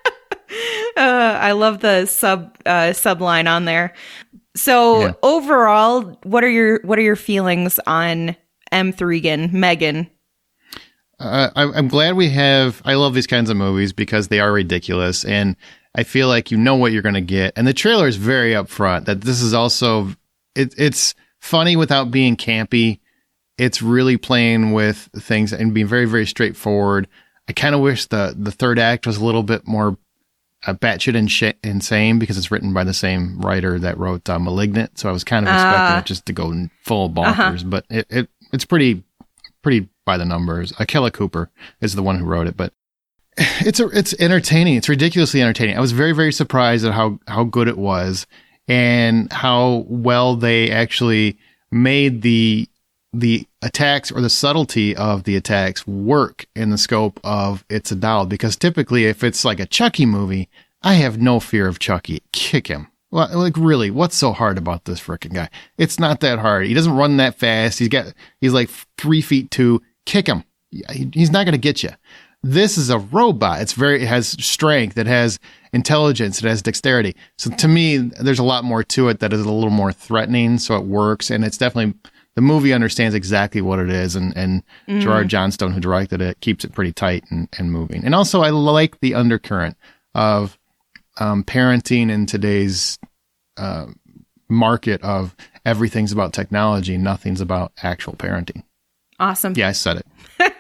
I love the sub uh, subline on there. So yeah. Overall, what are your what are your feelings on M. Thregan, Megan? Uh, I, I'm glad we have. I love these kinds of movies because they are ridiculous, and I feel like you know what you're going to get. And the trailer is very upfront that this is also it, it's funny without being campy. It's really playing with things and being very, very straightforward. I kind of wish the, the third act was a little bit more uh, batshit insh- insane because it's written by the same writer that wrote uh, Malignant. So I was kind of expecting uh, it just to go full bonkers, uh-huh. but it, it it's pretty, pretty by the numbers. Akela Cooper is the one who wrote it, but It's a, it's entertaining. It's ridiculously entertaining. I was very, very surprised at how, how good it was and how well they actually made the, the attacks or the subtlety of the attacks work in the scope of It's a Doll. Because typically if it's like a Chucky movie, I have no fear of Chucky. Kick him. Well, like really, what's so hard about this frickin' guy? It's not that hard. He doesn't run that fast. He's got, he's like three feet two. Kick him. He's not going to get you. This is a robot. It's very, it has strength. It has intelligence. It has dexterity. So to me, there's a lot more to it that is a little more threatening. So it works. And it's definitely, the movie understands exactly what it is. And, and mm. Gerard Johnstone, who directed it, keeps it pretty tight and, and moving. And also I like the undercurrent of um, parenting in today's uh, market of everything's about technology. Nothing's about actual parenting. Awesome. Yeah, I said it.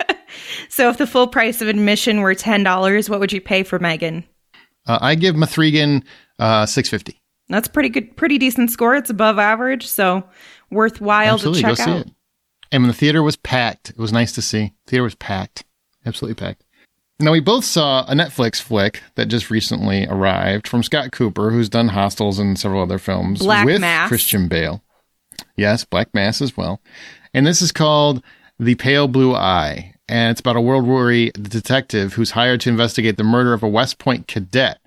So if the full price of admission were ten dollars, what would you pay for Megan? Uh, I give Mithrigan uh, six fifty. That's pretty good, pretty decent score. It's above average, so worthwhile Absolutely. to check Go see out. it. And when the theater was packed, it was nice to see. The theater was packed. Absolutely packed. Now, we both saw a Netflix flick that just recently arrived from Scott Cooper, who's done Hostels and several other films Black with Mass. Christian Bale. Yes, Black Mass as well. And this is called The Pale Blue Eye. And it's about a world weary detective who's hired to investigate the murder of a West Point cadet.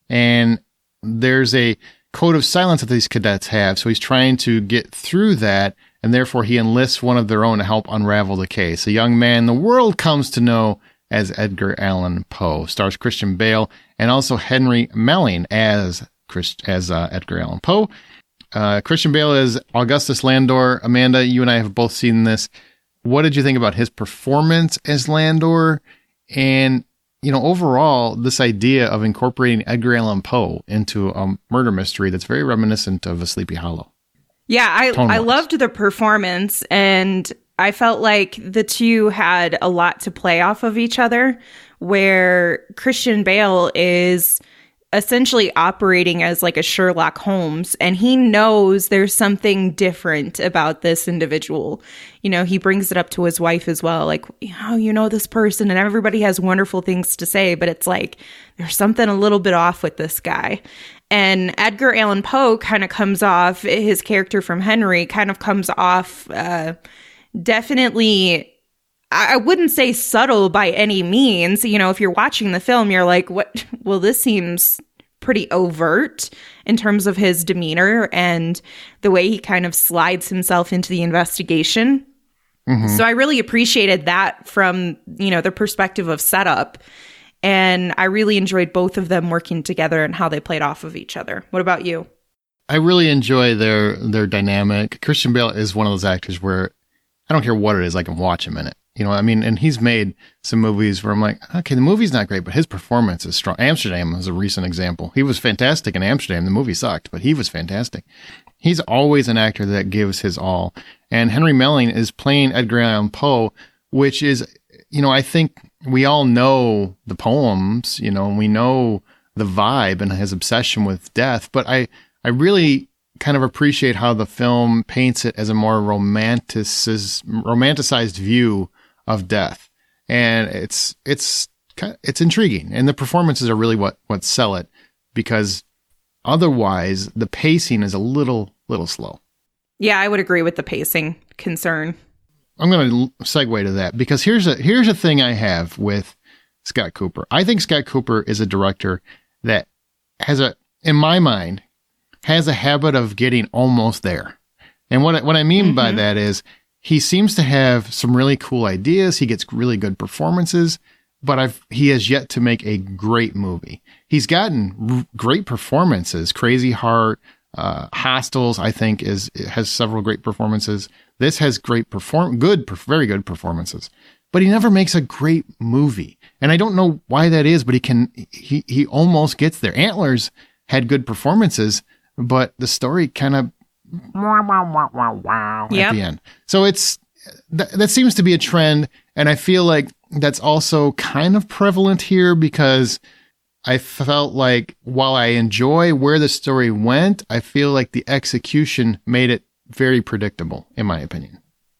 And there's a code of silence that these cadets have. So he's trying to get through that. And therefore he enlists one of their own to help unravel the case. A young man the world comes to know as Edgar Allan Poe. Stars Christian Bale and also Henry Melling as Chris, as uh, Edgar Allan Poe. Uh, Christian Bale is Augustus Landor. Amanda, you and I have both seen this. What did you think about his performance as Landor? And, you know, overall, this idea of incorporating Edgar Allan Poe into a murder mystery that's very reminiscent of A Sleepy Hollow. Yeah, I, Tone-wise. I loved the performance, and I felt like the two had a lot to play off of each other, where Christian Bale is essentially operating as like a Sherlock Holmes, and he knows there's something different about this individual. You know, he brings it up to his wife as well, like, oh, you know, this person, and everybody has wonderful things to say, but it's like there's something a little bit off with this guy. And Edgar Allan Poe kind of comes off, his character from Henry kind of comes off uh, definitely, I wouldn't say subtle by any means. You know, if you're watching the film, you're like, what? Well, this seems pretty overt in terms of his demeanor and the way he kind of slides himself into the investigation. Mm-hmm. So I really appreciated that from, you know, the perspective of setup. And I really enjoyed both of them working together and how they played off of each other. What about you? I really enjoy their their dynamic. Christian Bale is one of those actors where I don't care what it is, I can watch him in it. You know, I mean, and he's made some movies where I'm like, okay, the movie's not great, but his performance is strong. Amsterdam is a recent example. He was fantastic in Amsterdam. The movie sucked, but he was fantastic. He's always an actor that gives his all. And Henry Melling is playing Edgar Allan Poe, which is, you know, I think we all know the poems, you know, and we know the vibe and his obsession with death, but I, I really kind of appreciate how the film paints it as a more romanticized, romanticized view of death. And it's, it's, it's intriguing. And the performances are really what, what sell it, because otherwise the pacing is a little, little slow. Yeah, I would agree with the pacing concern. I'm going to segue to that because here's a, here's a thing I have with Scott Cooper. I think Scott Cooper is a director that has a, in my mind, has a habit of getting almost there. And what, what I mean mm-hmm. by that is he seems to have some really cool ideas. He gets really good performances, but I've, he has yet to make a great movie. He's gotten r- great performances. Crazy Heart, uh, Hostels, I think is, has several great performances. This has great perform, good, very good performances, but he never makes a great movie. And I don't know why that is, but he can, he, he almost gets there. Antlers had good performances, but the story kind of wow, wow, wow, wow, wow at yep. the end. So it's, th- that seems to be a trend. And I feel like that's also kind of prevalent here because I felt like while I enjoy where the story went, I feel like the execution made it very predictable, in my opinion.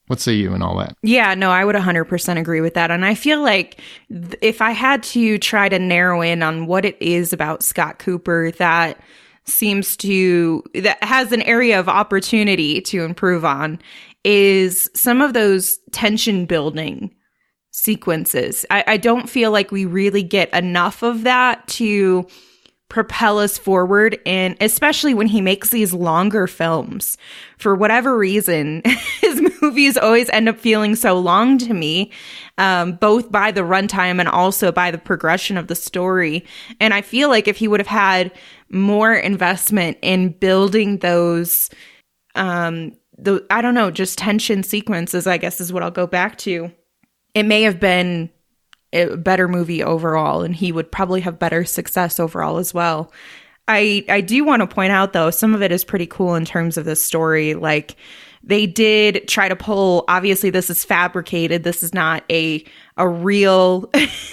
What say you and all that? Yeah, no, I would one hundred percent agree with that. And I feel like th- if I had to try to narrow in on what it is about Scott Cooper that seems to, that has an area of opportunity to improve on, is some of those tension building sequences. I, I don't feel like we really get enough of that to propel us forward, and especially when he makes these longer films. For whatever reason, his movies always end up feeling so long to me, um, both by the runtime and also by the progression of the story. And I feel like if he would have had more investment in building those, um, the I don't know, just tension sequences, I guess is what I'll go back to, it may have been a better movie overall, and he would probably have better success overall as well. I I do want to point out, though, some of it is pretty cool in terms of the story. Like, they did try to pull, obviously this is fabricated. This is not a a real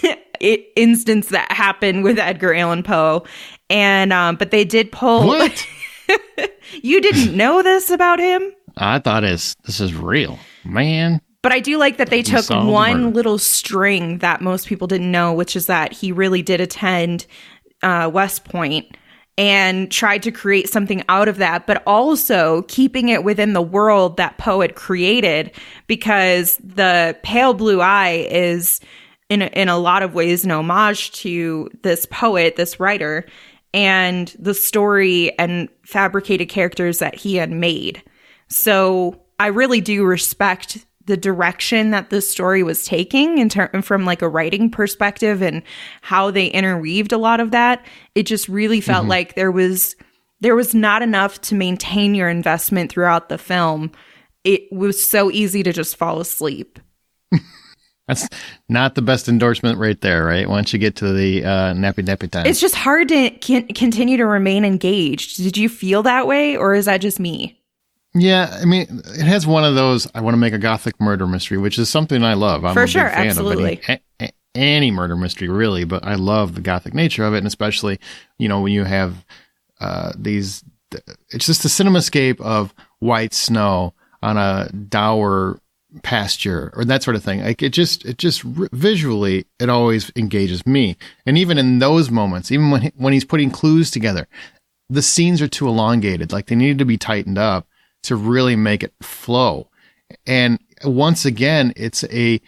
instance that happened with Edgar Allan Poe. And um, but they did pull. What? You didn't know this about him? I thought it's, this is real, man. But I do like that they took solved one murder. little string that most people didn't know, which is that he really did attend uh, West Point and tried to create something out of that, but also keeping it within the world that Poe had created, because the pale blue eye is in a, in a lot of ways an homage to this poet, this writer, and the story and fabricated characters that he had made. So I really do respect the direction that this story was taking in ter- from like a writing perspective and how they interweaved a lot of that. It just really felt mm-hmm. like there was there was not enough to maintain your investment throughout the film. It was so easy to just fall asleep. That's not the best endorsement right there, right? Once you get to the uh, nappy nappy time. It's just hard to can- continue to remain engaged. Did you feel that way, or is that just me? Yeah, I mean, it has one of those, I want to make a gothic murder mystery, which is something I love. I'm For a big sure, fan absolutely. of any, a, any murder mystery, really, but I love the gothic nature of it, and especially, you know, when you have uh, these, it's just the cinemascape of white snow on a dour pasture or that sort of thing. Like, it just, it just visually, it always engages me. And even in those moments, even when, he, when he's putting clues together, the scenes are too elongated. Like, they needed to be tightened up to really make it flow. And once again, it's a,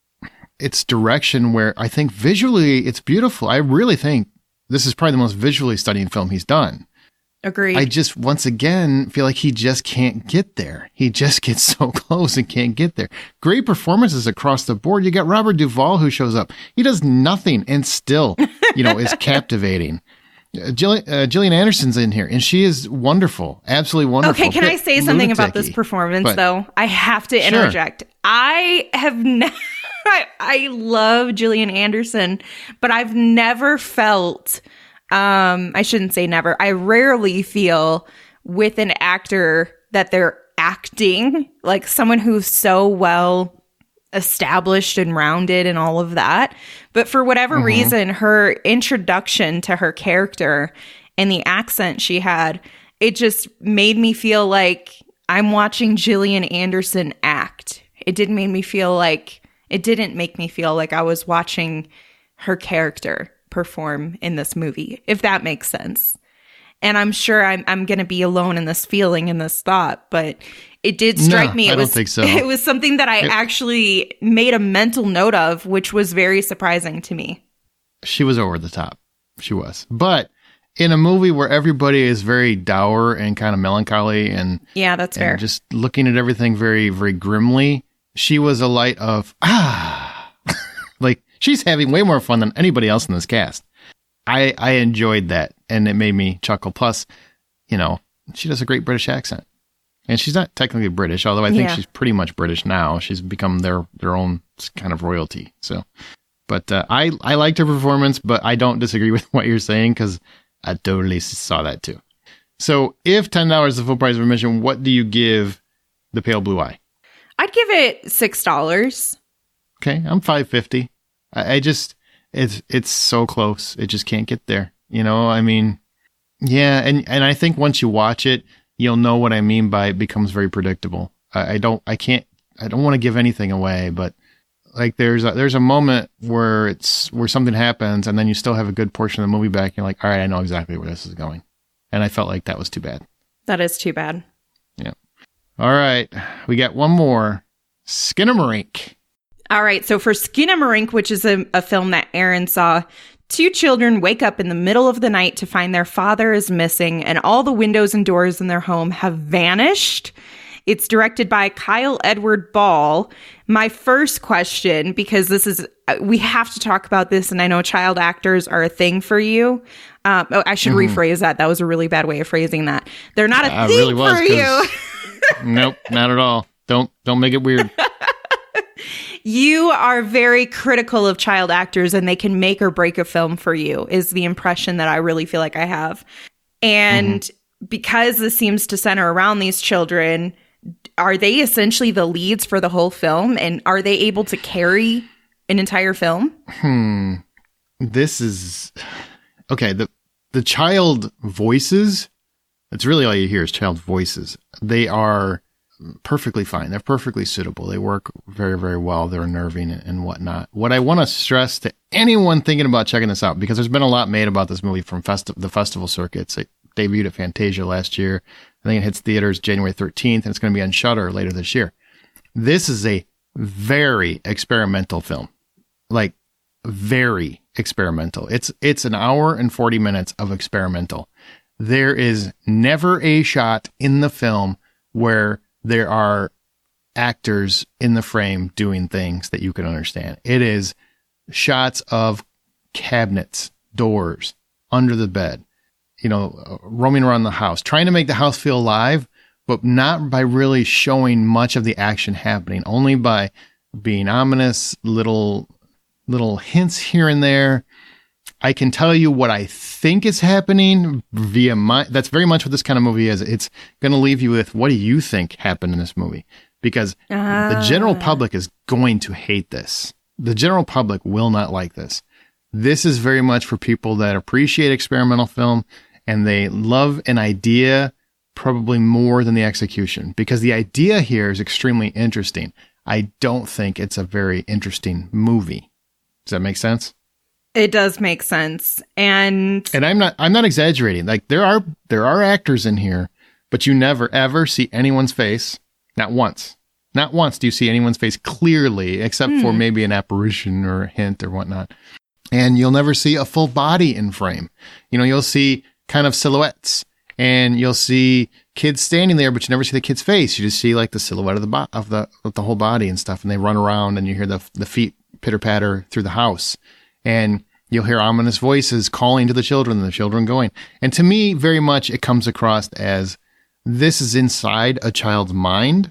it's direction where I think visually it's beautiful. I really think this is probably the most visually stunning film he's done. Agreed. I just, once again, feel like he just can't get there. He just gets so close and can't get there. Great performances across the board. You got Robert Duvall who shows up. He does nothing and still, you know, is captivating. Uh, Gillian, uh, Gillian Anderson's in here, and she is wonderful, absolutely wonderful. Okay, can I say something about this performance, but, though? I have to interject. Sure. I have never, I, I love Gillian Anderson, but I've never felt, um, I shouldn't say never, I rarely feel with an actor that they're acting, like someone who's so well established and rounded and all of that. But for whatever mm-hmm. reason, her introduction to her character and the accent she had, it just made me feel like I'm watching Gillian Anderson act. It didn't make me feel like, it didn't make me feel like I was watching her character perform in this movie, if that makes sense. And I'm sure I'm I'm going to be alone in this feeling and this thought, but it did strike no, me. It I was, don't think so. It was something that I it, actually made a mental note of, which was very surprising to me. She was over the top. She was. But in a movie where everybody is very dour and kind of melancholy and yeah, that's and fair. Just looking at everything very, very grimly, she was a light of, ah, like she's having way more fun than anybody else in this cast. I, I enjoyed that, and it made me chuckle. Plus, you know, she does a great British accent. And she's not technically British, although I think yeah. she's pretty much British now. She's become their, their own kind of royalty. So, but uh, I, I liked her performance, but I don't disagree with what you're saying because I totally saw that too. So if ten dollars is the full price of admission, what do you give The Pale Blue Eye? I'd give it six dollars. Okay, I'm five fifty. I, I just... It's it's so close. It just can't get there. You know, I mean, yeah. And, and I think once you watch it, you'll know what I mean by it becomes very predictable. I, I don't, I can't I don't want to give anything away, but like there's a, there's a moment where it's where something happens and then you still have a good portion of the movie back. And you're like, all right, I know exactly where this is going. And I felt like that was too bad. That is too bad. Yeah. All right. We got one more. Skinamarink. All right. So for Skinamarink, which is a, a film that Aaron saw, two children wake up in the middle of the night to find their father is missing and all the windows and doors in their home have vanished. It's directed by Kyle Edward Ball. My first question, because this is, we have to talk about this, and I know child actors are a thing for you. Um, oh, I should mm-hmm. rephrase that. That was a really bad way of phrasing that. They're not a uh, thing really was, for you. Nope, not at all. Don't don't make it weird. You are very critical of child actors, and they can make or break a film for you, is the impression that I really feel like I have. And mm-hmm. because this seems to center around these children, are they essentially the leads for the whole film? And are they able to carry an entire film? Hmm. This is... Okay, the, the child voices, that's really all you hear is child voices. They are perfectly fine. They're perfectly suitable. They work very, very well. They're unnerving and, and whatnot. What I want to stress to anyone thinking about checking this out, because there's been a lot made about this movie from festi- the festival circuits. It debuted at Fantasia last year. I think it hits theaters January thirteenth, and it's going to be on Shudder later this year. This is a very experimental film. Like, very experimental. It's it's an hour and forty minutes of experimental. There is never a shot in the film where there are actors in the frame doing things that you can understand. It is shots of cabinets, doors, under the bed, you know, roaming around the house, trying to make the house feel alive, but not by really showing much of the action happening, only by being ominous, little little hints here and there. I can tell you what I think is happening via my, that's very much what this kind of movie is. It's going to leave you with, what do you think happened in this movie? Because uh. the general public is going to hate this. The general public will not like this. This is very much for people that appreciate experimental film and they love an idea probably more than the execution, because the idea here is extremely interesting. I don't think it's a very interesting movie. Does that make sense? It does make sense. And and I'm not I'm not exaggerating. Like there are there are actors in here, but you never ever see anyone's face. Not once. Not once do you see anyone's face clearly, except hmm. for maybe an apparition or a hint or whatnot. And you'll never see a full body in frame. You know, you'll see kind of silhouettes, and you'll see kids standing there, but you never see the kid's face. You just see like the silhouette of the bo- of the of the whole body and stuff, and they run around, and you hear the the feet pitter patter through the house. And you'll hear ominous voices calling to the children and the children going. And to me, very much it comes across as this is inside a child's mind.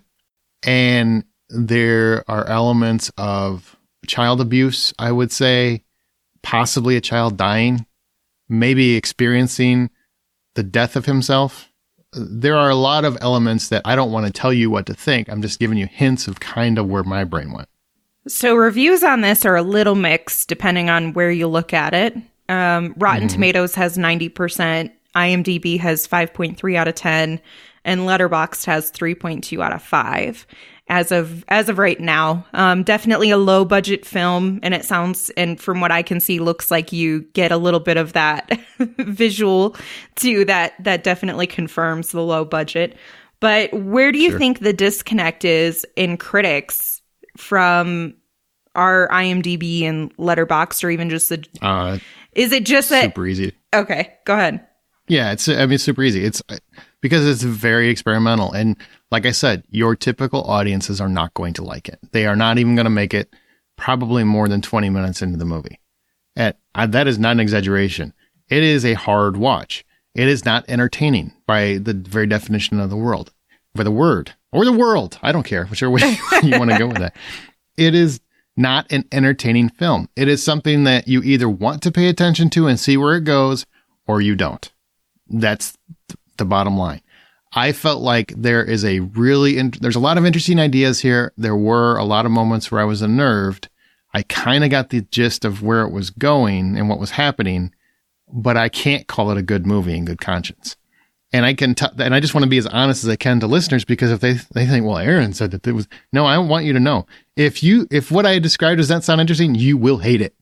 And there are elements of child abuse, I would say, possibly a child dying, maybe experiencing the death of himself. There are a lot of elements that I don't want to tell you what to think. I'm just giving you hints of kind of where my brain went. So reviews on this are a little mixed depending on where you look at it. Um, Rotten mm-hmm. Tomatoes has ninety percent, IMDb has five point three out of ten, and Letterboxd has three point two out of five as of as of right now. Um, definitely a low budget film, and it sounds, and from what I can see, looks like you get a little bit of that visual too. That that definitely confirms the low budget. But where do you sure. think the disconnect is in critics from our IMDb and Letterboxd, or even just the? Uh, is it just that super easy? Okay, go ahead. Yeah, it's. I mean, it's super easy. It's because it's very experimental, and like I said, your typical audiences are not going to like it. They are not even going to make it probably more than twenty minutes into the movie. And I, that is not an exaggeration. It is a hard watch. It is not entertaining by the very definition of the world, by the word. Or the world. I don't care, whichever way you want to go with that. It is not an entertaining film. It is something that you either want to pay attention to and see where it goes, or you don't. That's th- the bottom line. I felt like there is a really, in- there's a lot of interesting ideas here. There were a lot of moments where I was unnerved. I kind of got the gist of where it was going and what was happening, but I can't call it a good movie in good conscience. And I can, t- and I just want to be as honest as I can to listeners, because if they they think, well, Aaron said that it was, no, I want you to know, if you if what I described does that sound interesting, you will hate it.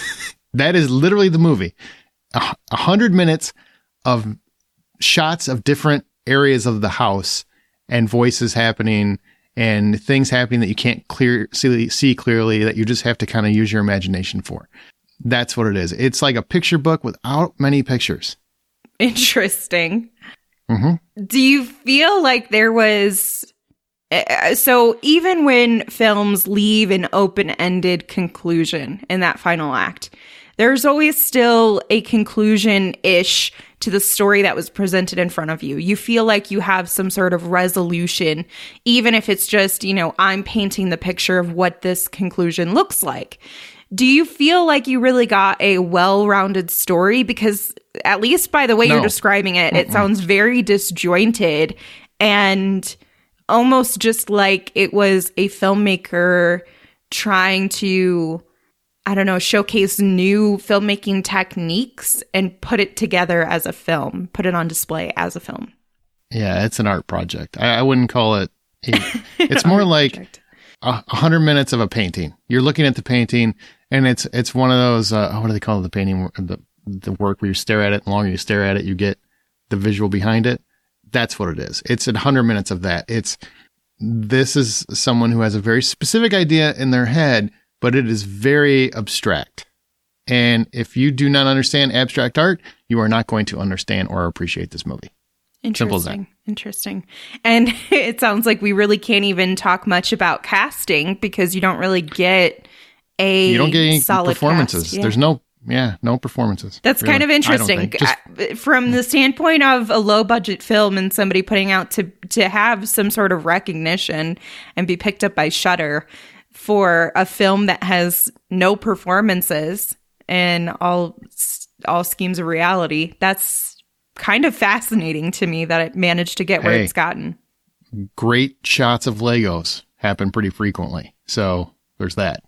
That is literally the movie. A, a hundred minutes of shots of different areas of the house and voices happening and things happening that you can't clear see, see clearly, that you just have to kind of use your imagination for. That's what it is. It's like a picture book without many pictures. Interesting. Mm-hmm. Do you feel like there was, uh, so even when films leave an open-ended conclusion in that final act, there's always still a conclusion-ish to the story that was presented in front of you. You feel like you have some sort of resolution, even if it's just, you know, I'm painting the picture of what this conclusion looks like. Do you feel like you really got a well-rounded story? Because at least by the way No. you're describing it, it Mm-mm. sounds very disjointed and almost just like it was a filmmaker trying to, I don't know, showcase new filmmaking techniques and put it together as a film, put it on display as a film. Yeah, it's an art project. I, I wouldn't call it. A, it's more like Project. a hundred minutes of a painting. You're looking at the painting, and it's it's one of those. Uh, what do they call it? The painting, the the work where you stare at it. The longer you stare at it, you get the visual behind it. That's what it is. It's a hundred minutes of that. It's this is someone who has a very specific idea in their head, but it is very abstract. And if you do not understand abstract art, you are not going to understand or appreciate this movie. Simple as that. Interesting. Interesting. And it sounds like we really can't even talk much about casting because you don't really get a You don't get any solid performances. cast. Yeah. There's no, yeah, no performances. That's really. kind of I don't interesting. think. Just- I- From the standpoint of a low budget film and somebody putting out to to have some sort of recognition and be picked up by Shudder for a film that has no performances and all all schemes of reality. That's kind of fascinating to me that it managed to get where Hey. it's gotten. Great shots of Legos happen pretty frequently. So there's that.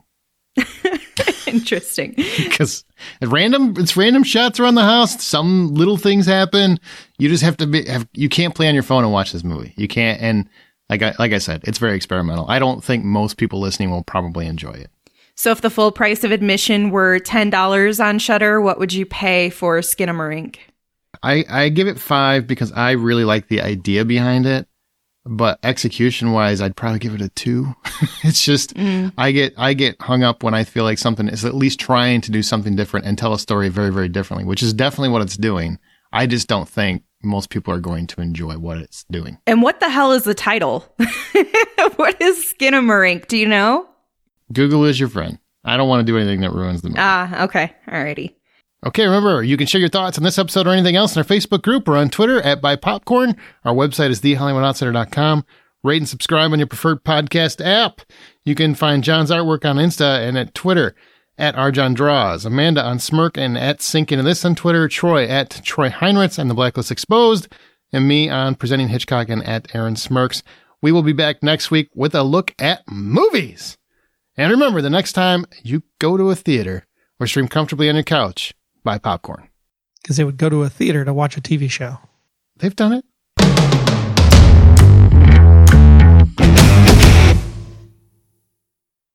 Interesting. Because random, it's random shots around the house. Some little things happen. You just have to be, have, you can't play on your phone and watch this movie. You can't. And like I, like I said, it's very experimental. I don't think most people listening will probably enjoy it. So if the full price of admission were ten dollars on Shudder, what would you pay for Skinamarink? I, I give it five because I really like the idea behind it, but execution wise, I'd probably give it a two. It's just, Mm. I get, I get hung up when I feel like something is at least trying to do something different and tell a story very, very differently, which is definitely what it's doing. I just don't think most people are going to enjoy what it's doing. And what the hell is the title? What is Skinamarink? Do you know? Google is your friend. I don't want to do anything that ruins the movie. Ah, okay. Alrighty. Okay, remember, you can share your thoughts on this episode or anything else in our Facebook group or on Twitter at Buy Popcorn. Our website is the hollywood outsider dot com. Rate and subscribe on your preferred podcast app. You can find John's artwork on Insta and at Twitter at RJohnDraws. Amanda on Smirk and at Sink Into This on Twitter. Troy at Troy Heinrichs and The Blacklist Exposed. And me on Presenting Hitchcock and at Aaron Smirks. We will be back next week with a look at movies. And remember, the next time you go to a theater or stream comfortably on your couch, buy popcorn. Because they would go to a theater to watch a T V show. They've done it.